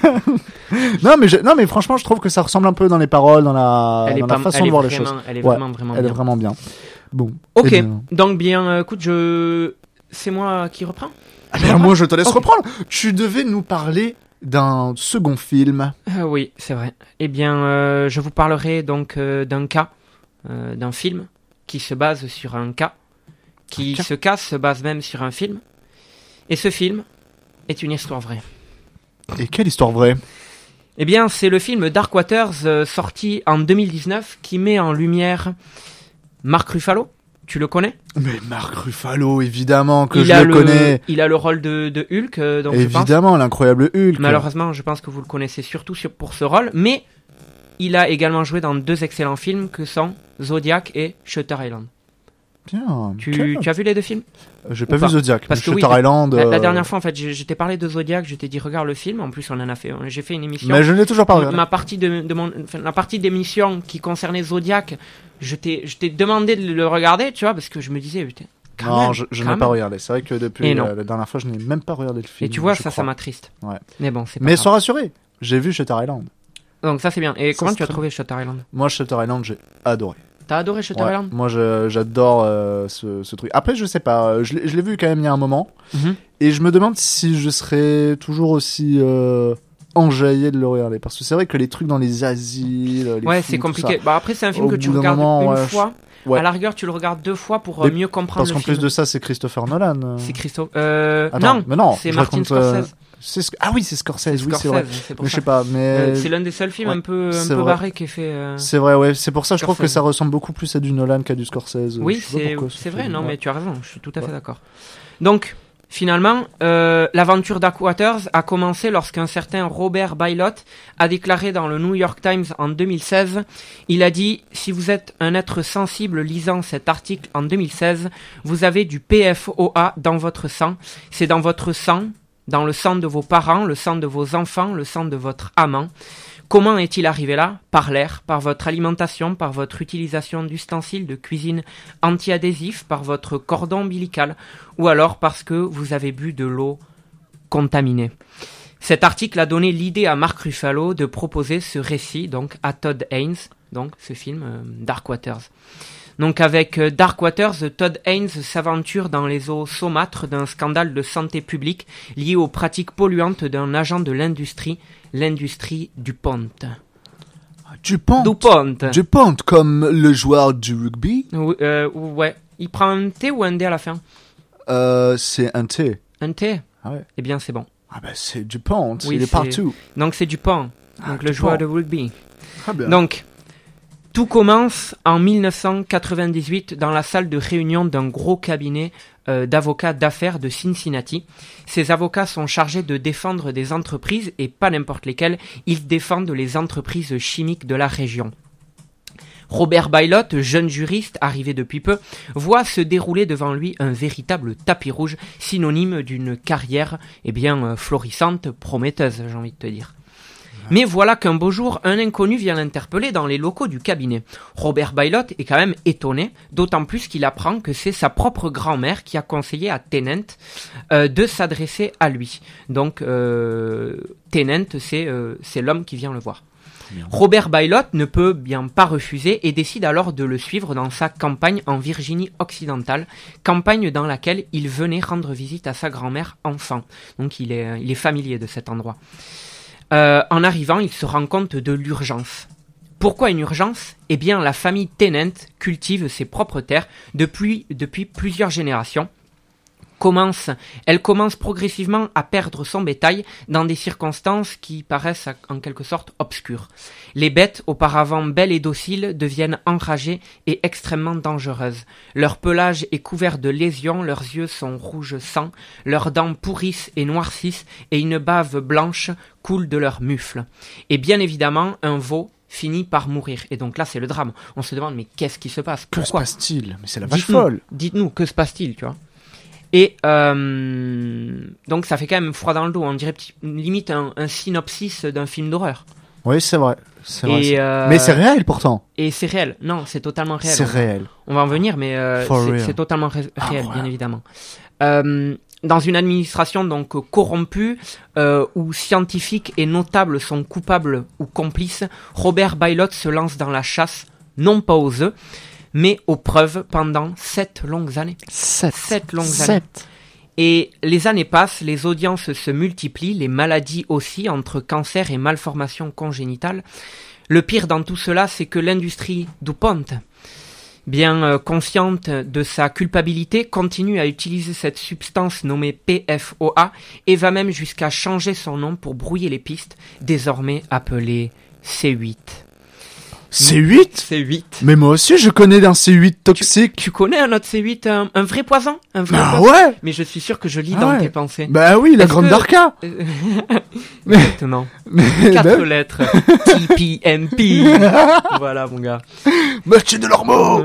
non, mais je... non, mais franchement, je trouve que ça ressemble un peu dans les paroles, dans la, Elle est dans pas, la façon elle de est voir les vraiment, choses. elle est Ouais, vraiment vraiment Elle bien. est vraiment bien. Bon. Ok. Eh bien... Donc bien, euh, écoute, je c'est moi qui reprends. Ah ben, moi, je te laisse Ok. reprendre. Tu devais nous parler d'un second film. Euh, oui, c'est vrai. Eh bien, euh, je vous parlerai donc euh, d'un cas, euh, d'un film qui se base sur un cas, qui Un cas. ce cas se base même sur un film. Et ce film est une histoire vraie. Et quelle histoire vraie. Eh bien, c'est le film Dark Waters euh, sorti en deux mille dix-neuf qui met en lumière Mark Ruffalo. Tu le connais? Mais Mark Ruffalo, évidemment que il je a le connais. Il a le rôle de, de Hulk, euh, donc je pense. Évidemment, l'incroyable Hulk. Malheureusement, je pense que vous le connaissez surtout sur- pour ce rôle, mais il a également joué dans deux excellents films que sont Zodiac et Shutter Island. Bien. Tu, quelle- tu as vu les deux films? J'ai pas ou vu pas Zodiac. Parce mais que oui, Shutter Island. La, la euh, dernière fois, en fait, je, je t'ai parlé de Zodiac, je t'ai dit regarde le film. En plus, on en a fait, j'ai fait une émission. Mais je ne l'ai toujours pas regardé. Ma partie de, de mon, enfin, la partie d'émission qui concernait Zodiac, je t'ai, je t'ai demandé de le regarder, tu vois, parce que je me disais, putain, quand Non, même, je, je quand n'ai pas même. regardé. C'est vrai que depuis Et non. euh, la dernière fois, je n'ai même pas regardé le film. Et tu vois, je ça, crois. ça m'attriste. Ouais. Mais bon, c'est pas Mais grave. sois rassuré, j'ai vu Shutter Island. Donc ça, c'est bien. Et Ça, comment c'est tu as très trouvé Shutter Island? Moi, Shutter Island, j'ai adoré. T'as adoré Shutter Ouais. Island? Moi, je- j'adore euh, ce, ce truc. Après, je sais pas. euh, Je l'ai je l'ai vu quand même il y a un moment. Mhm. Et je me demande si je serais toujours aussi euh, enjaillé de le regarder. Parce que c'est vrai que les trucs dans les asiles. Les Ouais, fous, c'est tout compliqué. ça, Bah après, c'est un film Au que tu bout d'un regardes moment, une ouais, je- fois. ouais. À la rigueur, tu le regardes deux fois pour euh, Mais mieux comprendre Parce le qu'en film. plus de ça, c'est Christopher Nolan. euh. C'est Christophe. Euh, Attends, non, mais non, c'est je Martin raconte, euh, Scorsese. c'est Sc- Ah oui, c'est Scorsese, oui, Scorsese, c'est vrai. c'est pour Mais je ça. sais pas, mais. Euh, c'est l'un des seuls films ouais, un peu, un c'est peu vrai. barré qui est fait. euh, C'est vrai, ouais. C'est pour ça, je trouve que Scorsese. ça ressemble beaucoup plus à du Nolan qu'à du Scorsese. Oui, Je sais pas c'est pourquoi, ce c'est vrai, film, non, ouais. mais tu as raison, je suis tout à fait Ouais. d'accord. Donc, finalement, euh, l'aventure Dark Waters a commencé lorsqu'un certain Robert Bailot a déclaré dans le New York Times en deux mille seize, il a dit « Si vous êtes un être sensible lisant cet article en deux mille seize, vous avez du P F O A dans votre sang. C'est dans votre sang, dans le sang de vos parents, le sang de vos enfants, le sang de votre amant. Comment est-il arrivé là? Par l'air, par votre alimentation, par votre utilisation d'ustensiles de cuisine anti-adhésifs, par votre cordon ombilical, ou alors parce que vous avez bu de l'eau contaminée. » Cet article a donné l'idée à Mark Ruffalo de proposer ce récit donc à Todd Haynes, donc ce film euh, Dark Waters. Donc avec euh, Dark Waters, Todd Haynes s'aventure dans les eaux saumâtres d'un scandale de santé publique lié aux pratiques polluantes d'un agent de l'industrie, l'industrie DuPont. DuPont. DuPont. DuPont, comme le joueur du rugby. Oui, euh, ouais. Il prend un T ou un D à la fin? Euh, c'est un T. Un T? Ah ouais. Eh bien, c'est bon. Ah bah c'est DuPont, Oui, il est c'est- partout. Donc c'est DuPont, Ah, donc le DuPont. joueur de rugby. Très bien. Donc, tout commence en dix-neuf cent quatre-vingt-dix-huit dans la salle de réunion d'un gros cabinet euh, d'avocats d'affaires de Cincinnati. Ces avocats sont chargés de défendre des entreprises, et pas n'importe lesquelles, ils défendent les entreprises chimiques de la région. Robert Baillot, jeune juriste arrivé depuis peu, voit se dérouler devant lui un véritable tapis rouge, synonyme d'une carrière eh bien euh, florissante, prometteuse, j'ai envie de te dire. Mais voilà qu'un beau jour, un inconnu vient l'interpeller dans les locaux du cabinet. Robert Baillot est quand même étonné, d'autant plus qu'il apprend que c'est sa propre grand-mère qui a conseillé à Tennant euh, de s'adresser à lui. Donc, euh, Tennant, c'est, euh, c'est l'homme qui vient le voir. Bien. Robert Baillot ne peut bien pas refuser et décide alors de le suivre dans sa campagne en Virginie occidentale, campagne dans laquelle il venait rendre visite à sa grand-mère enfant. Donc il est, il est familier de cet endroit. Euh, en arrivant, il se rend compte de l'urgence. Pourquoi une urgence ? Eh bien, la famille Tennant cultive ses propres terres depuis, depuis plusieurs générations. Commence, elle commence progressivement à perdre son bétail dans des circonstances qui paraissent en quelque sorte obscures. Les bêtes, auparavant belles et dociles, deviennent enragées et extrêmement dangereuses. Leur pelage est couvert de lésions, leurs yeux sont rouge sang, leurs dents pourrissent et noircissent et une bave blanche coule de leurs mufles. Et bien évidemment, un veau finit par mourir. Et donc là, c'est le drame. On se demande, mais qu'est-ce qui se passe ? Pourquoi ? Que se passe-t-il ? Mais c'est la vache dites-nous, folle. Dites-nous, que se passe-t-il, tu vois ? Et euh, donc ça fait quand même froid dans le dos, on dirait petit, limite un, un synopsis d'un film d'horreur. Oui, c'est vrai. C'est vrai et, c'est... Euh, mais c'est réel pourtant. Et c'est réel. Non, c'est totalement réel. C'est on, réel. On va en venir, mais euh, c'est, c'est totalement ré- réel, ah, ouais. bien évidemment. Euh, dans une administration donc corrompue, euh, où scientifiques et notables sont coupables ou complices, Robert Baillot se lance dans la chasse, non pas aux œufs, mais aux preuves pendant sept longues années. Sept. Sept longues Sept. années. Et les années passent, les audiences se multiplient, les maladies aussi, entre cancer et malformations congénitales. Le pire dans tout cela, c'est que l'industrie DuPont, bien euh, consciente de sa culpabilité, continue à utiliser cette substance nommée P F O A et va même jusqu'à changer son nom pour brouiller les pistes, désormais appelée C huit. C huit ? C huit. Mais moi aussi, je connais un C huit toxique. Tu, tu connais un autre C huit, un, un vrai poison, un vrai Ah poison. ouais. Mais je suis sûr que je lis ah dans ouais. tes pensées. Bah oui, la Est-ce grande que... Darka. Exactement. Mais... Quatre bah... lettres. T P M P. Voilà, mon gars. Mathieu Delormeau.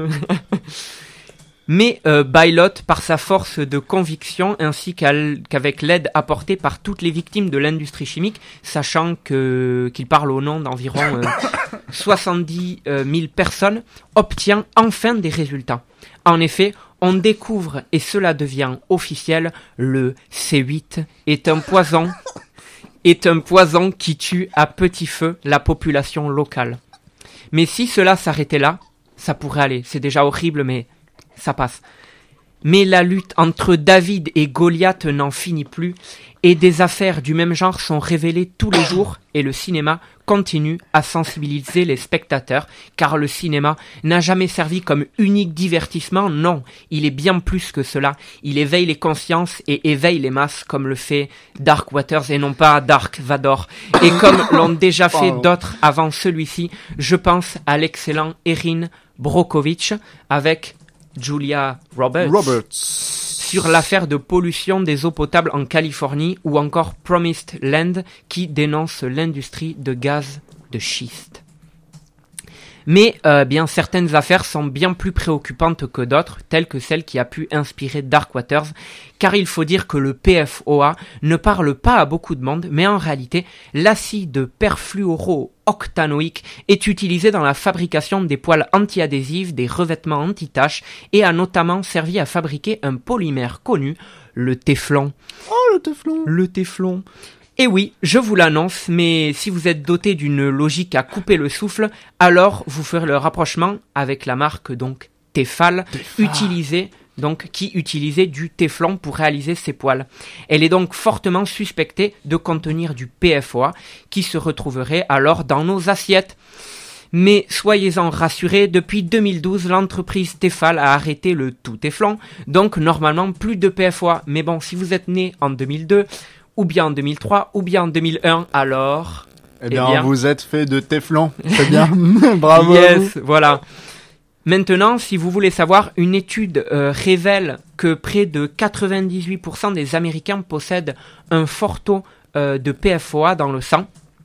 Mais euh, Baillot, par sa force de conviction, ainsi qu'avec l'aide apportée par toutes les victimes de l'industrie chimique, sachant que, qu'il parle au nom d'environ euh, soixante-dix mille personnes, obtient enfin des résultats. En effet, on découvre, et cela devient officiel, le C huit est un poison, est un poison qui tue à petit feu la population locale. Mais si cela s'arrêtait là, ça pourrait aller. C'est déjà horrible, mais... ça passe. Mais la lutte entre David et Goliath n'en finit plus, et des affaires du même genre sont révélées tous les jours, et le cinéma continue à sensibiliser les spectateurs, car le cinéma n'a jamais servi comme unique divertissement, non, il est bien plus que cela, il éveille les consciences et éveille les masses, comme le fait Dark Waters, et non pas Dark Vador, et comme l'ont déjà fait d'autres avant celui-ci, je pense à l'excellent Erin Brockovich, avec Julia Roberts, Roberts sur l'affaire de pollution des eaux potables en Californie, ou encore Promised Land qui dénonce l'industrie de gaz de schiste. Mais euh, bien certaines affaires sont bien plus préoccupantes que d'autres, telles que celle qui a pu inspirer Dark Waters, car il faut dire que le P F O A ne parle pas à beaucoup de monde, mais en réalité, l'acide perfluorooctanoïque est utilisé dans la fabrication des poêles anti-adhésives, des revêtements anti-taches, et a notamment servi à fabriquer un polymère connu, le téflon. Oh, le téflon. Le téflon. Et oui, je vous l'annonce, mais si vous êtes doté d'une logique à couper le souffle, alors vous ferez le rapprochement avec la marque donc Tefal, utilisée donc qui utilisait du téflon pour réaliser ses poêles. Elle est donc fortement suspectée de contenir du P F O A qui se retrouverait alors dans nos assiettes. Mais soyez-en rassurés, depuis deux mille douze, l'entreprise Tefal a arrêté le tout téflon, donc normalement plus de P F O A. Mais bon, si vous êtes né en deux mille deux, ou bien en deux mille trois, ou bien en deux mille un, alors... Eh bien, eh bien... vous êtes fait de téflon, c'est bien. Bravo. Yes, voilà. Maintenant, si vous voulez savoir, une étude euh, révèle que près de quatre-vingt-dix-huit pour cent des Américains possèdent un fort taux euh, de P F O A dans le sang.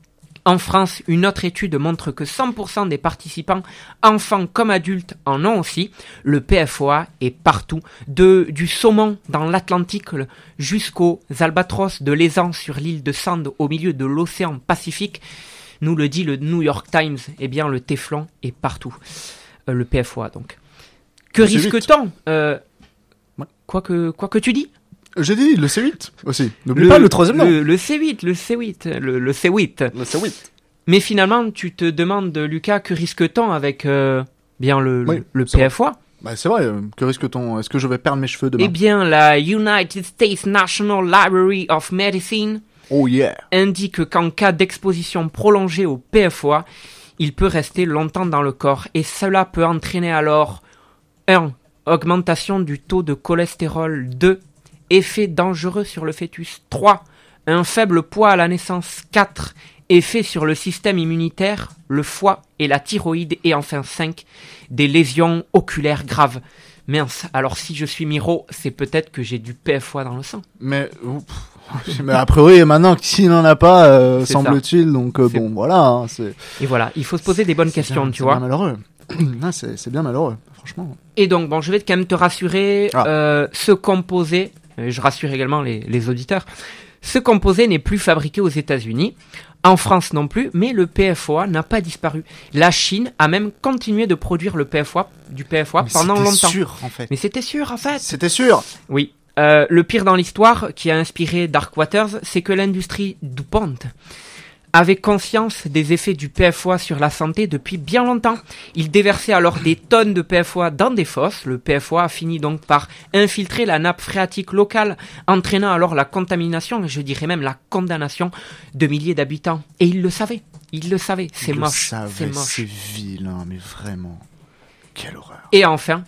En France, une autre étude montre que cent pour cent des participants, enfants comme adultes, en ont aussi. Le P F O A est partout, de, du saumon dans l'Atlantique jusqu'aux albatros de l'aisance sur l'île de Sand au milieu de l'océan Pacifique. Nous le dit le New York Times, eh bien le téflon est partout. Euh, le P F O A donc. Que Le C huit. risque-t-on euh, Ouais. quoi, que, quoi que tu dis J'ai dit le C huit aussi. N'oublie le, pas le troisième nom. le, le C huit, le C huit, le, le C huit. Le C huit. Mais finalement, tu te demandes, Lucas, que risque-t-on avec euh, bien le, Oui, le, le c'est P F O A? Bah, c'est vrai. euh, Que risque-t-on? Est-ce que je vais perdre mes cheveux demain? Eh bien, la United States National Library of Medicine Oh yeah. indique qu'en cas d'exposition prolongée au P F O A, il peut rester longtemps dans le corps et cela peut entraîner alors un Augmentation du taux de cholestérol. deux Effet dangereux sur le fœtus. trois Un faible poids à la naissance. quatre Effet sur le système immunitaire, le foie et la thyroïde. Et enfin cinq Des lésions oculaires graves. Mince, alors si je suis Miro, c'est peut-être que j'ai du P F O A dans le sang. Mais, ouf, mais a priori, maintenant, qui n'en a pas, euh, C'est semble-t-il, donc euh, C'est- bon, voilà. Hein, c'est Et voilà, il faut se poser des bonnes c'est questions, bien- tu c'est vois. bien malheureux. Non, c'est c'est bien malheureux, franchement. Et donc, bon, je vais quand même te rassurer, Ah. euh, ce composé, euh, je rassure également les, les auditeurs, ce composé n'est plus fabriqué aux États-Unis, en France non plus, mais le P F O A n'a pas disparu. La Chine a même continué de produire le P F O A, du P F O A Mais pendant c'était longtemps. sûr, en fait. Mais c'était sûr, en fait. C'était sûr. Oui. Euh, le pire dans l'histoire, qui a inspiré Dark Waters, c'est que l'industrie DuPont avait conscience des effets du P F O A sur la santé depuis bien longtemps. Il déversait alors des tonnes de P F O A dans des fosses. Le P F O A a fini donc par infiltrer la nappe phréatique locale, entraînant alors la contamination, et je dirais même la condamnation de milliers d'habitants. Et il le savait. Il le savait. C'est Je moche. savais, C'est moche. C'est vilain, mais vraiment. Quelle horreur. Et enfin,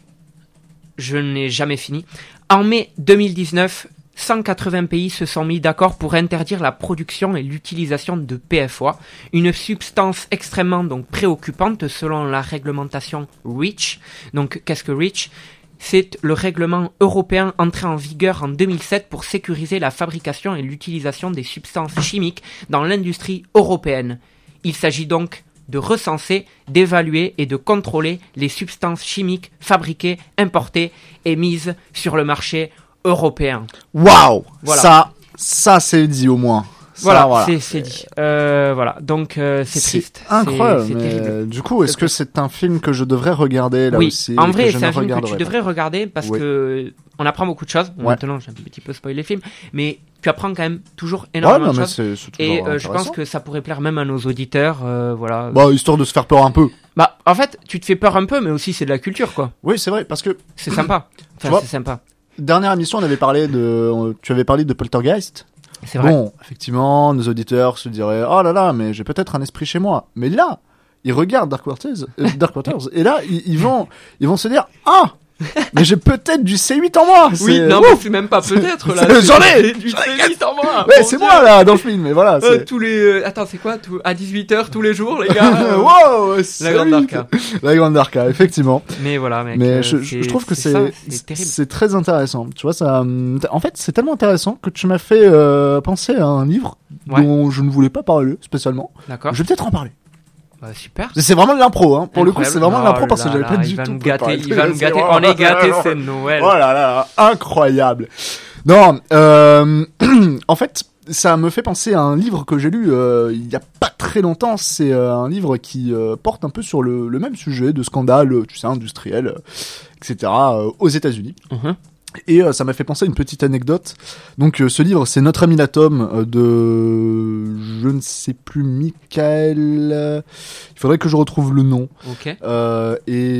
je n'ai jamais fini. En mai deux mille dix-neuf, cent quatre-vingts pays se sont mis d'accord pour interdire la production et l'utilisation de P F O A, une substance extrêmement donc préoccupante selon la réglementation REACH. Donc qu'est-ce que REACH ? C'est le règlement européen entré en vigueur en deux mille sept pour sécuriser la fabrication et l'utilisation des substances chimiques dans l'industrie européenne. Il s'agit donc de recenser, d'évaluer et de contrôler les substances chimiques fabriquées, importées et mises sur le marché européen. Waouh. Voilà. Ça, ça c'est dit au moins. Ça, Voilà, voilà. c'est, c'est dit. Euh, voilà, donc euh, c'est triste. Incroyable. C'est, c'est mais terrible. Du coup, est-ce C'est que triste. c'est un film que je devrais regarder là Oui, aussi en et vrai, que je c'est ne un film que tu regarderai pas devrais regarder parce Oui. que on apprend beaucoup de choses. Ouais. Maintenant, j'ai un petit peu spoilé le film, mais tu apprends quand même toujours Ouais, énormément non, de mais choses. c'est c'est Et toujours euh, je pense intéressant. que ça pourrait plaire même à nos auditeurs. euh, voilà. Bah, histoire de se faire peur un peu. Bah, en fait, tu te fais peur un peu, mais aussi c'est de la culture, quoi. Oui, c'est vrai, parce que C'est sympa. Enfin, vois, c'est sympa. dernière émission, on avait parlé de, tu avais parlé de Poltergeist. C'est vrai. Bon, effectivement, nos auditeurs se diraient, oh là là, mais j'ai peut-être un esprit chez moi. Mais là, ils regardent Dark Waters, euh, Dark Waters, et là, ils, ils vont, ils vont se dire, ah, mais j'ai peut-être du C huit en moi. Oui, C'est- non, Ouf. mais c'est même pas peut-être là. C'est- c'est- j'en ai c'est du C huit en moi. Ouais, mon c'est Dieu. moi là dans le film, mais voilà. Euh, c'est- tous les. euh, Attends, c'est quoi tout... À dix-huit heures tous les jours, les gars. euh, wow, La C grande huit. Arca. La grande Arca, effectivement. Mais voilà, mec. Mais euh, je, je- je trouve que c'est ça, c'est c'est terrible. c'est très intéressant. Tu vois, ça. hum, En fait, c'est tellement intéressant que tu m'as fait euh, penser à un livre Ouais. dont je ne voulais pas parler spécialement. D'accord. Je vais peut-être en parler. Bah, super. C'est vraiment de l'impro, hein. Pour le coup, Incroyable. c'est vraiment de l'impro Oh parce que là j'avais là, pas du il va tout nous gâter, préparé. il va nous C'est gâter. vraiment- On est gâtés, c'est Noël. Oh là là, incroyable. Non, euh, en fait, ça me fait penser à un livre que j'ai lu euh, il y a pas très longtemps. C'est euh, un livre qui euh, porte un peu sur le, le même sujet de scandale, tu sais, industriel, euh, et cetera, euh, aux États-Unis. Mhm. Et euh, ça m'a fait penser à une petite anecdote. Donc euh, ce livre, c'est Notre ami l'atome euh, de, je ne sais plus, Michael. euh, Il faudrait que je retrouve le nom. Ok. Euh,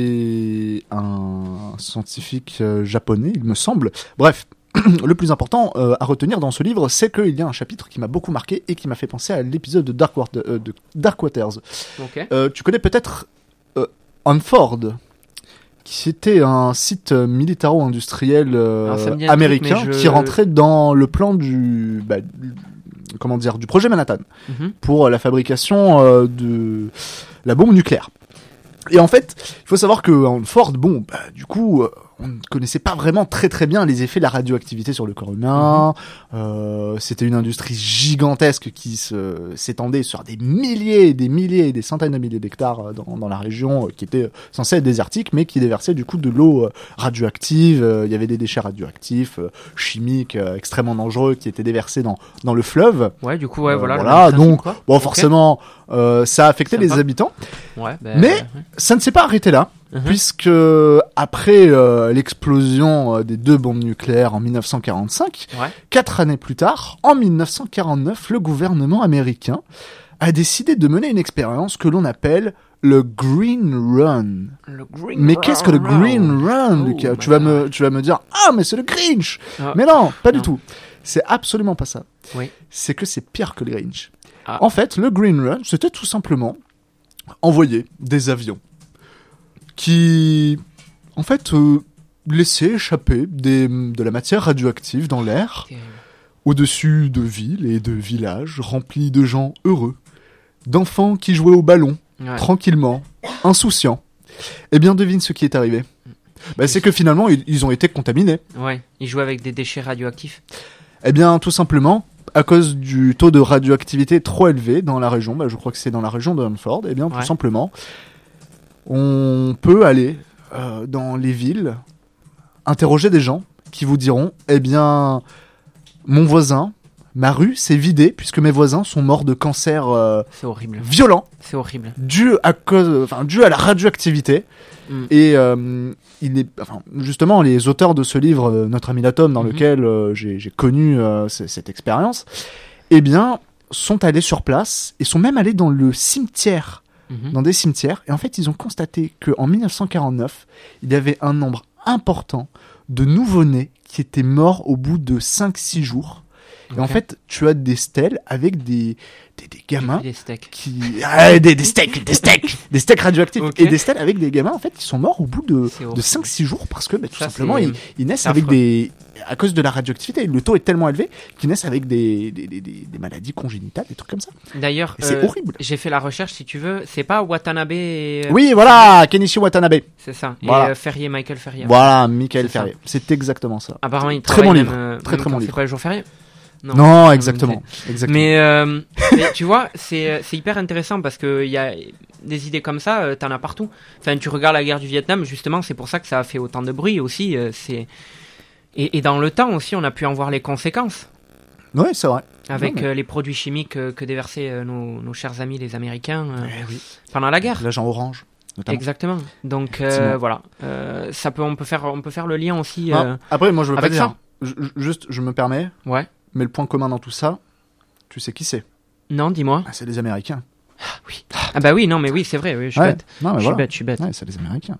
et un scientifique euh, japonais, il me semble. Bref. Le plus important euh, à retenir dans ce livre, c'est qu'il y a un chapitre qui m'a beaucoup marqué et qui m'a fait penser à l'épisode de Dark, War- euh, de Dark Waters. Ok. Euh, tu connais peut-être euh, Hanford, qui était un site euh, militaro-industriel euh, Alors, ça me dit un américain truc, mais je- qui rentrait dans le plan du, bah, du- comment dire, du projet Manhattan Mhm. pour la fabrication euh, de la bombe nucléaire. Et en fait, il faut savoir que Hanford, bon, bah, du coup, euh, on ne connaissait pas vraiment très très bien les effets de la radioactivité sur le corps humain. Mmh. Euh, c'était une industrie gigantesque qui se, s'étendait sur des milliers, des milliers et des centaines de milliers d'hectares dans, dans la région, euh, qui était censée être désertique, mais qui déversait du coup de l'eau euh, radioactive. Euh, il y avait des déchets radioactifs, euh, chimiques, euh, extrêmement dangereux, qui étaient déversés dans dans le fleuve. Ouais, du coup, ouais, Euh, voilà. voilà, donc, quoi. bon, Ok. forcément, euh, ça a affecté Sympa. les habitants. Ouais, bah, Mais ouais. ça ne s'est pas arrêté là, Mhm. puisque après euh, l'explosion euh, des deux bombes nucléaires en dix-neuf cent quarante-cinq, Ouais. quatre années plus tard, en dix-neuf cent quarante-neuf, le gouvernement américain a décidé de mener une expérience que l'on appelle le Green Run. Le Green Mais Run. qu'est-ce que le Green Run, Oh, Lucas? bah, Tu vas me, tu vas me dire, ah, mais c'est le Grinch! Ah. Mais non, pas Non. du tout. C'est absolument pas ça. Oui. C'est que c'est pire que le Grinch. Ah. En fait, le Green Run, c'était tout simplement envoyer des avions qui, en fait, euh, laissaient échapper des, de la matière radioactive dans l'air Terrible. au-dessus de villes et de villages remplis de gens heureux, d'enfants qui jouaient au ballon, Ouais. tranquillement, insouciants. Eh bien, devine ce qui est arrivé. Bah, c'est que finalement, ils, ils ont été contaminés. Ouais. Ils jouent avec des déchets radioactifs. Eh bien, tout simplement, à cause du taux de radioactivité trop élevé dans la région, bah, je crois que c'est dans la région de Hanford, eh bien, Ouais. tout simplement, on peut aller euh, dans les villes, interroger des gens qui vous diront, eh bien, mon voisin, ma rue s'est vidée puisque mes voisins sont morts de cancer euh, C'est horrible. violent C'est horrible. dû à cause, enfin, dû à la radioactivité. Mm. Et euh, il est, enfin, justement, les auteurs de ce livre, euh, Notre ami l'atome, dans Mhm. lequel euh, j'ai, j'ai connu euh, c- cette expérience, eh bien, sont allés sur place et sont même allés dans le cimetière, Mhm. dans des cimetières. Et en fait, ils ont constaté qu'en dix-neuf cent quarante-neuf, il y avait un nombre important de nouveau-nés qui étaient morts au bout de cinq six jours. Et en Ok. fait, tu as des stèles avec des, des, des gamins Des steaks. qui ah, des, des steaks des steaks des steaks radioactifs Ok. et des stèles avec des gamins en fait qui sont morts au bout de, C'est de horrible. cinq six jours parce que bah, tout Ça, simplement c'est- ils, ils naissent c'est avec affreux. des à cause de la radioactivité le taux est tellement élevé qu'ils naissent avec des, des, des, des, des maladies congénitales des trucs comme ça D'ailleurs, et c'est euh, horrible. j'ai fait la recherche si tu veux. C'est pas Watanabe. et, euh, Oui voilà Kenichi Watanabe C'est ça. Voilà. Et euh, Ferrier, Michael Ferrier. voilà Michael C'est ça. Ferrier c'est exactement ça Apparemment, il Très travaille bon même, livre. euh, Très, même très quand bon c'est livre. pas le jour férié. non je me exactement exactement Mais, euh, mais tu vois, c'est c'est hyper intéressant parce que il y a des idées comme ça, euh, t'en as partout. Enfin, tu regardes la guerre du Vietnam, justement, c'est pour ça que ça a fait autant de bruit aussi. euh, c'est et, et dans le temps aussi, on a pu en voir les conséquences ouais c'est vrai avec Non, mais- euh, les produits chimiques euh, que déversaient euh, nos, nos chers amis les Américains euh, Eh oui. pendant la guerre. l'agent orange notamment. Exactement. Donc euh, Effectivement. voilà, Euh, ça peut, on peut faire, on peut faire le lien aussi. Ah, euh, après moi je veux pas avec dire ça. Je- je- juste je me permets Ouais. mais le point commun dans tout ça tu sais qui c'est Non, dis-moi. Ah, c'est les Américains. Oui. Ah bah oui, non, mais oui, c'est vrai. Oui, je suis Ouais. bête. Non, mais Je suis voilà. bête. Je suis bête. Ouais, c'est les Américains.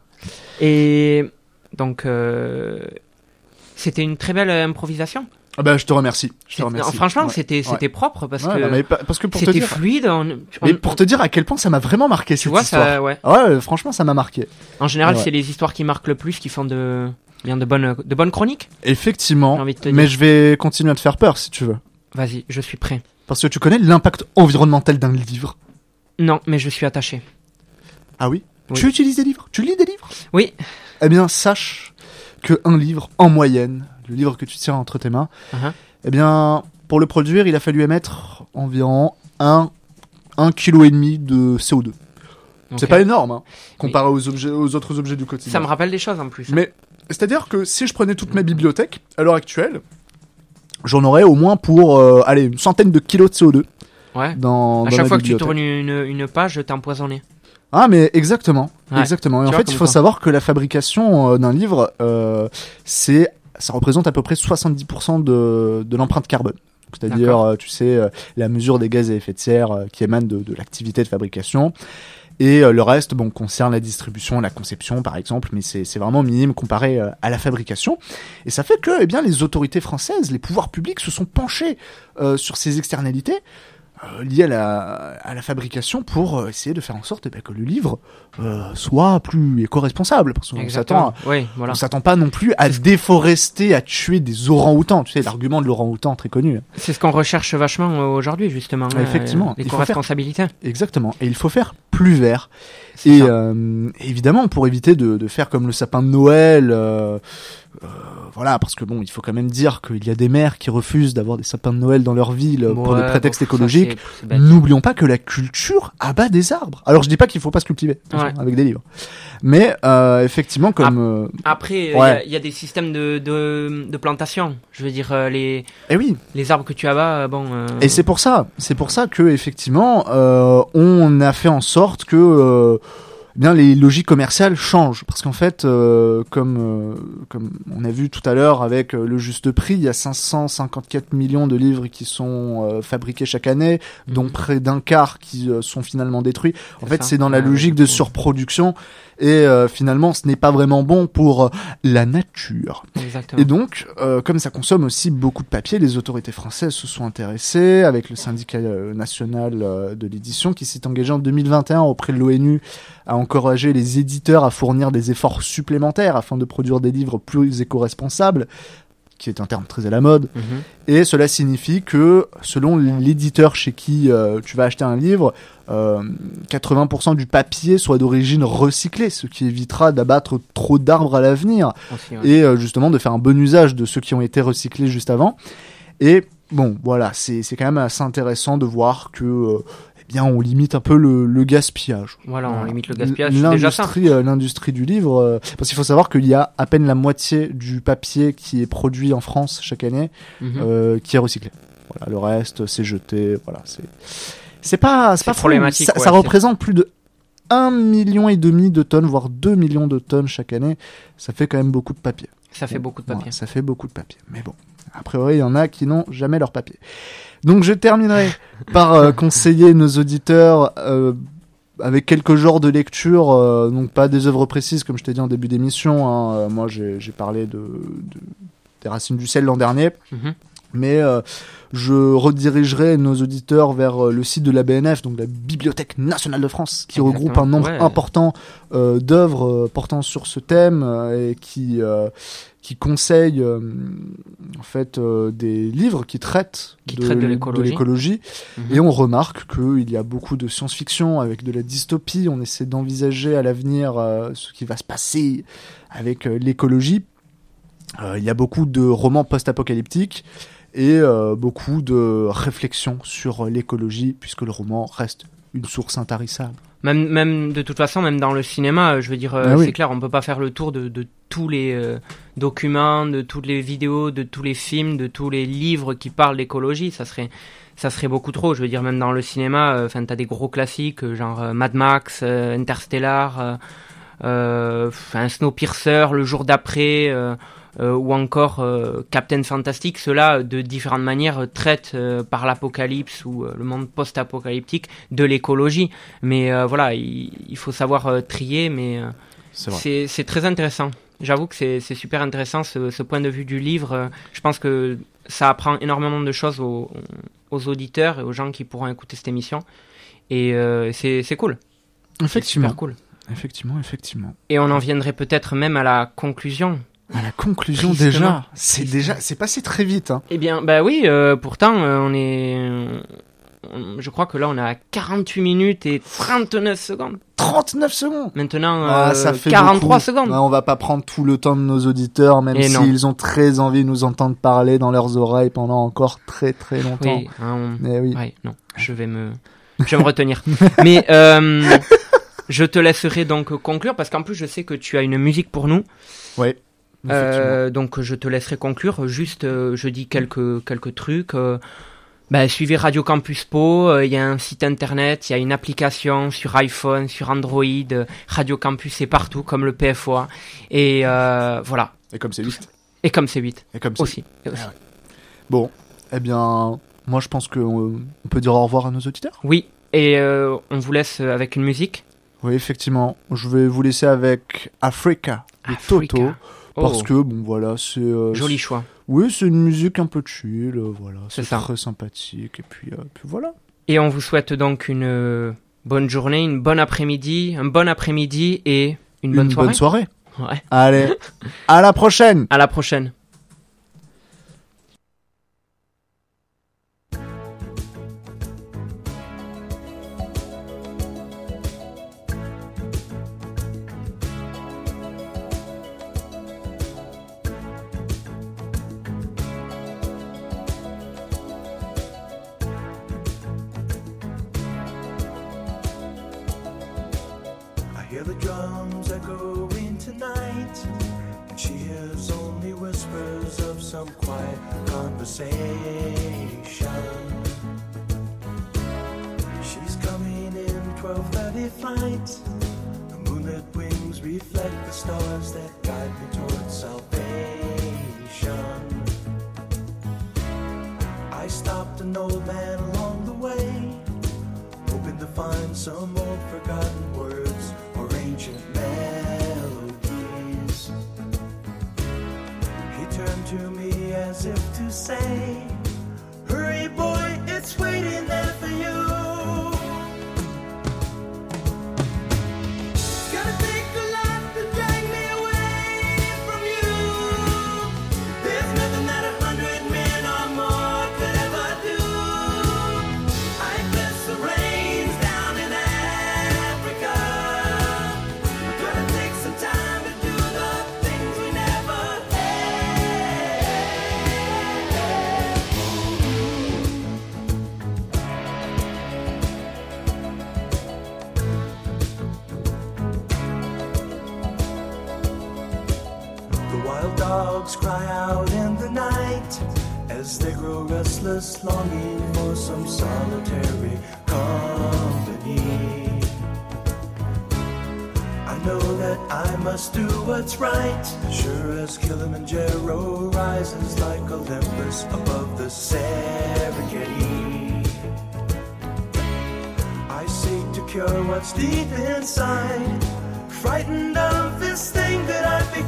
Et donc, euh, c'était une très belle improvisation. Ah bah, je te remercie. Je te C'est- remercie. non, franchement, Ouais. c'était c'était propre parce Ouais, que non, mais pa- parce que pour te c'était dire, fluide. On, on- mais pour te dire à quel point ça m'a vraiment marqué tu cette vois, histoire. ça, ouais. Ouais, euh, franchement, ça m'a marqué. En général, Ouais. c'est les histoires qui marquent le plus qui font de bien de bonnes de bonnes chroniques. Effectivement. J'ai envie de te Mais dire. je vais continuer à te faire peur si tu veux. Vas-y, je suis prêt. Parce que tu connais l'impact environnemental d'un livre. Non, mais je suis attaché. Ah oui, Oui. Tu utilises des livres Tu lis des livres Oui. Eh bien, sache que un livre, en moyenne, le livre que tu tiens entre tes mains, Uh-huh. eh bien, pour le produire, il a fallu émettre environ un, un kilo et demi de C O deux. C'est Ok. pas énorme, hein, comparé aux, objets, aux autres objets du quotidien. Ça me rappelle des choses en plus. Mais c'est-à-dire que si je prenais toute ma bibliothèque, à l'heure actuelle, j'en aurais au moins pour euh, allez, une centaine de kilos de C O deux Ouais. dans, À dans chaque ma fois que tu bibliothèque. tournes une, une page, t'es empoisonné. Ah mais exactement, Ouais. exactement. Et Tu en vois, fait, comme il faut quoi. savoir que la fabrication euh, d'un livre, euh, c'est, ça représente à peu près soixante-dix pour cent de, de l'empreinte carbone. C'est-à-dire, D'accord. euh, tu sais, euh, la mesure des gaz à effet de serre euh, qui émanent de, de l'activité de fabrication. Et euh, le reste, bon, concerne la distribution, la conception, par exemple, mais c'est, c'est vraiment minime comparé euh, à la fabrication. Et ça fait que, eh bien, les autorités françaises, les pouvoirs publics se sont penchés euh, sur ces externalités euh, liées à la, à la fabrication pour euh, essayer de faire en sorte eh bien, que le livre euh, soit plus éco-responsable. Parce qu'on s'attend, à- Oui, voilà. on s'attend pas non plus à déforester, à tuer des orang-outans. Tu sais, l'argument de l'orang-outan très connu. C'est ce qu'on recherche vachement euh, aujourd'hui, justement. Ouais, effectivement. Les Il faut co-responsabilités. Exactement. Et il faut faire plus plus vert. Et euh, évidemment, pour éviter de, de faire comme le sapin de Noël, euh, euh, voilà, parce que bon, il faut quand même dire qu'il y a des maires qui refusent d'avoir des sapins de Noël dans leur ville ouais, pour des prétextes bon, écologiques. Ça, c'est, c'est N'oublions pas que la culture abat des arbres. Alors, je dis pas qu'il faut pas se cultiver ouais. avec des livres, mais euh, effectivement, comme euh, après, il ouais. y, y a des systèmes de de, de plantation. Je veux dire euh, les et oui. les arbres que tu abats, bon. Euh... Et c'est pour ça, c'est pour ça que effectivement, euh, on a fait en sorte que euh, bien les logiques commerciales changent parce qu'en fait euh, comme euh, comme on a vu tout à l'heure avec euh, le juste prix, il y a cinq cent cinquante-quatre millions de livres qui sont euh, fabriqués chaque année, mmh. dont près d'un quart qui euh, sont finalement détruits. En c'est fait, ça. C'est dans la logique de surproduction et euh, finalement ce n'est pas vraiment bon pour euh, la nature. Exactement. Et donc euh, comme ça consomme aussi beaucoup de papier, les autorités françaises se sont intéressées avec le syndicat euh, national euh, de l'édition qui s'est engagé en deux mille vingt et un auprès de l'ONU à encourager les éditeurs à fournir des efforts supplémentaires afin de produire des livres plus éco-responsables, qui est un terme très à la mode. Mmh. Et cela signifie que, selon l'éditeur chez qui euh, tu vas acheter un livre, euh, quatre-vingts pour cent du papier soit d'origine recyclée, ce qui évitera d'abattre trop d'arbres à l'avenir. Aussi, ouais. Et euh, justement de faire un bon usage de ceux qui ont été recyclés juste avant. Et bon, voilà, c'est, c'est quand même assez intéressant de voir que... Euh, bien, on limite un peu le, le gaspillage. Voilà, on limite le gaspillage. L'industrie, déjà euh, l'industrie du livre, euh, parce qu'il faut savoir qu'il y a à peine la moitié du papier qui est produit en France chaque année, mm-hmm. euh, qui est recyclé. Voilà, le reste, c'est jeté. Voilà, c'est c'est pas c'est, c'est pas problématique. Ça, ouais, ça représente plus de un million et demi de tonnes, voire deux millions de tonnes chaque année. Ça fait quand même beaucoup de papier. Ça fait beaucoup de papier. Ouais, ça fait beaucoup de papier. Mais bon, a priori, il y en a qui n'ont jamais leur papier. Donc je terminerai par euh, conseiller nos auditeurs euh, avec quelques genres de lecture, euh, donc pas des œuvres précises comme je t'ai dit en début d'émission. Hein. Euh, moi j'ai, j'ai parlé de, de des Racines du sel l'an dernier, mm-hmm. mais euh, je redirigerai nos auditeurs vers euh, le site de la B N F, donc la Bibliothèque nationale de France, qui Exactement. regroupe un nombre ouais. important euh, d'œuvres euh, portant sur ce thème euh, et qui euh, qui conseille euh, en fait euh, des livres qui traitent, qui de, traitent de l'écologie, de l'écologie. Mm-hmm. Et on remarque qu'il y a beaucoup de science-fiction avec de la dystopie. On essaie d'envisager à l'avenir euh, ce qui va se passer avec euh, l'écologie. Euh, il y a beaucoup de romans post-apocalyptiques et euh, beaucoup de réflexions sur l'écologie puisque le roman reste une source intarissable. Même, même de toute façon, même dans le cinéma, je veux dire, euh, ah oui. c'est clair, on peut pas faire le tour de, de tous les euh, documents, de toutes les vidéos, de tous les films, de tous les livres qui parlent d'écologie. Ça serait, ça serait beaucoup trop. Je veux dire, même dans le cinéma, enfin, euh, t'as des gros classiques euh, genre euh, Mad Max, euh, Interstellar, euh, euh, Snowpiercer, Le jour d'après. Euh, Euh, ou encore euh, Captain Fantastic, ceux-là de différentes manières euh, traitent euh, par l'apocalypse ou euh, le monde post-apocalyptique de l'écologie, mais euh, voilà, il, il faut savoir euh, trier, mais euh, c'est, c'est, c'est très intéressant. J'avoue que c'est, c'est super intéressant ce, ce point de vue du livre. Euh, je pense que ça apprend énormément de choses aux, aux auditeurs et aux gens qui pourront écouter cette émission, et euh, c'est, c'est cool. Effectivement. C'est super cool. Effectivement, effectivement. Et on en viendrait peut-être même à la conclusion. À la conclusion Tristement. déjà, c'est Tristement. déjà, c'est passé très vite. Hein. Eh bien, bah oui, euh, pourtant euh, on est, on, je crois que là on est à quarante-huit minutes et trente-neuf secondes. trente-neuf secondes. Maintenant, ah, euh, ça fait quarante-trois beaucoup. secondes. Ah, on va pas prendre tout le temps de nos auditeurs, même et s'ils ont très envie de nous entendre parler dans leurs oreilles pendant encore très très longtemps. Oui, hein, on... eh oui. Ouais, non, je vais me, je vais me retenir. Mais euh, je te laisserai donc conclure parce qu'en plus je sais que tu as une musique pour nous. Oui. Euh, donc je te laisserai conclure. Juste, euh, je dis quelques quelques trucs. Euh, bah, suivez Radio Campus Pau. Il euh, y a un site internet, il y a une application sur iPhone, sur Android. Euh, Radio Campus est partout, comme le P F O A. Et euh, voilà. Et comme c'est huit. Et comme c'est huit. Et comme c'est aussi. Et aussi. Ah ouais. Bon, eh bien, moi je pense que on, on peut dire au revoir à nos auditeurs. Oui. Et euh, on vous laisse avec une musique. Oui, effectivement. Je vais vous laisser avec Africa de Africa. Toto. Parce oh. que, bon, voilà, c'est... Euh, Joli c'est... choix. Oui, c'est une musique un peu chill, euh, voilà. C'est, c'est très sympathique, et puis, euh, puis voilà. Et on vous souhaite donc une euh, bonne journée, une bonne après-midi, un bon après-midi et une bonne une soirée. Une bonne soirée. Ouais. Allez, à la prochaine. À la prochaine. hear the drums echoing tonight, and she hears only whispers of some quiet conversation. She's coming in twelve thirty flight. The moonlit wings reflect the stars that guide me towards salvation. I stopped an old man along the way, hoping to find some old forgotten words or ancient melodies. He turned to me as if to say, hurry boy, it's waiting there for you. It's gonna take a lot to drag me away from you. There's nothing that a hundred men or more could ever do. I bless the rains down in Africa. We're gonna take some time to do the things we never had. The wild dogs cry out in the night as they grow restless, longing for some solitary company. I know that I must do what's right, sure as Kilimanjaro rises like Olympus above the Serengeti. I seek to cure what's deep inside, frightened of this thing that I've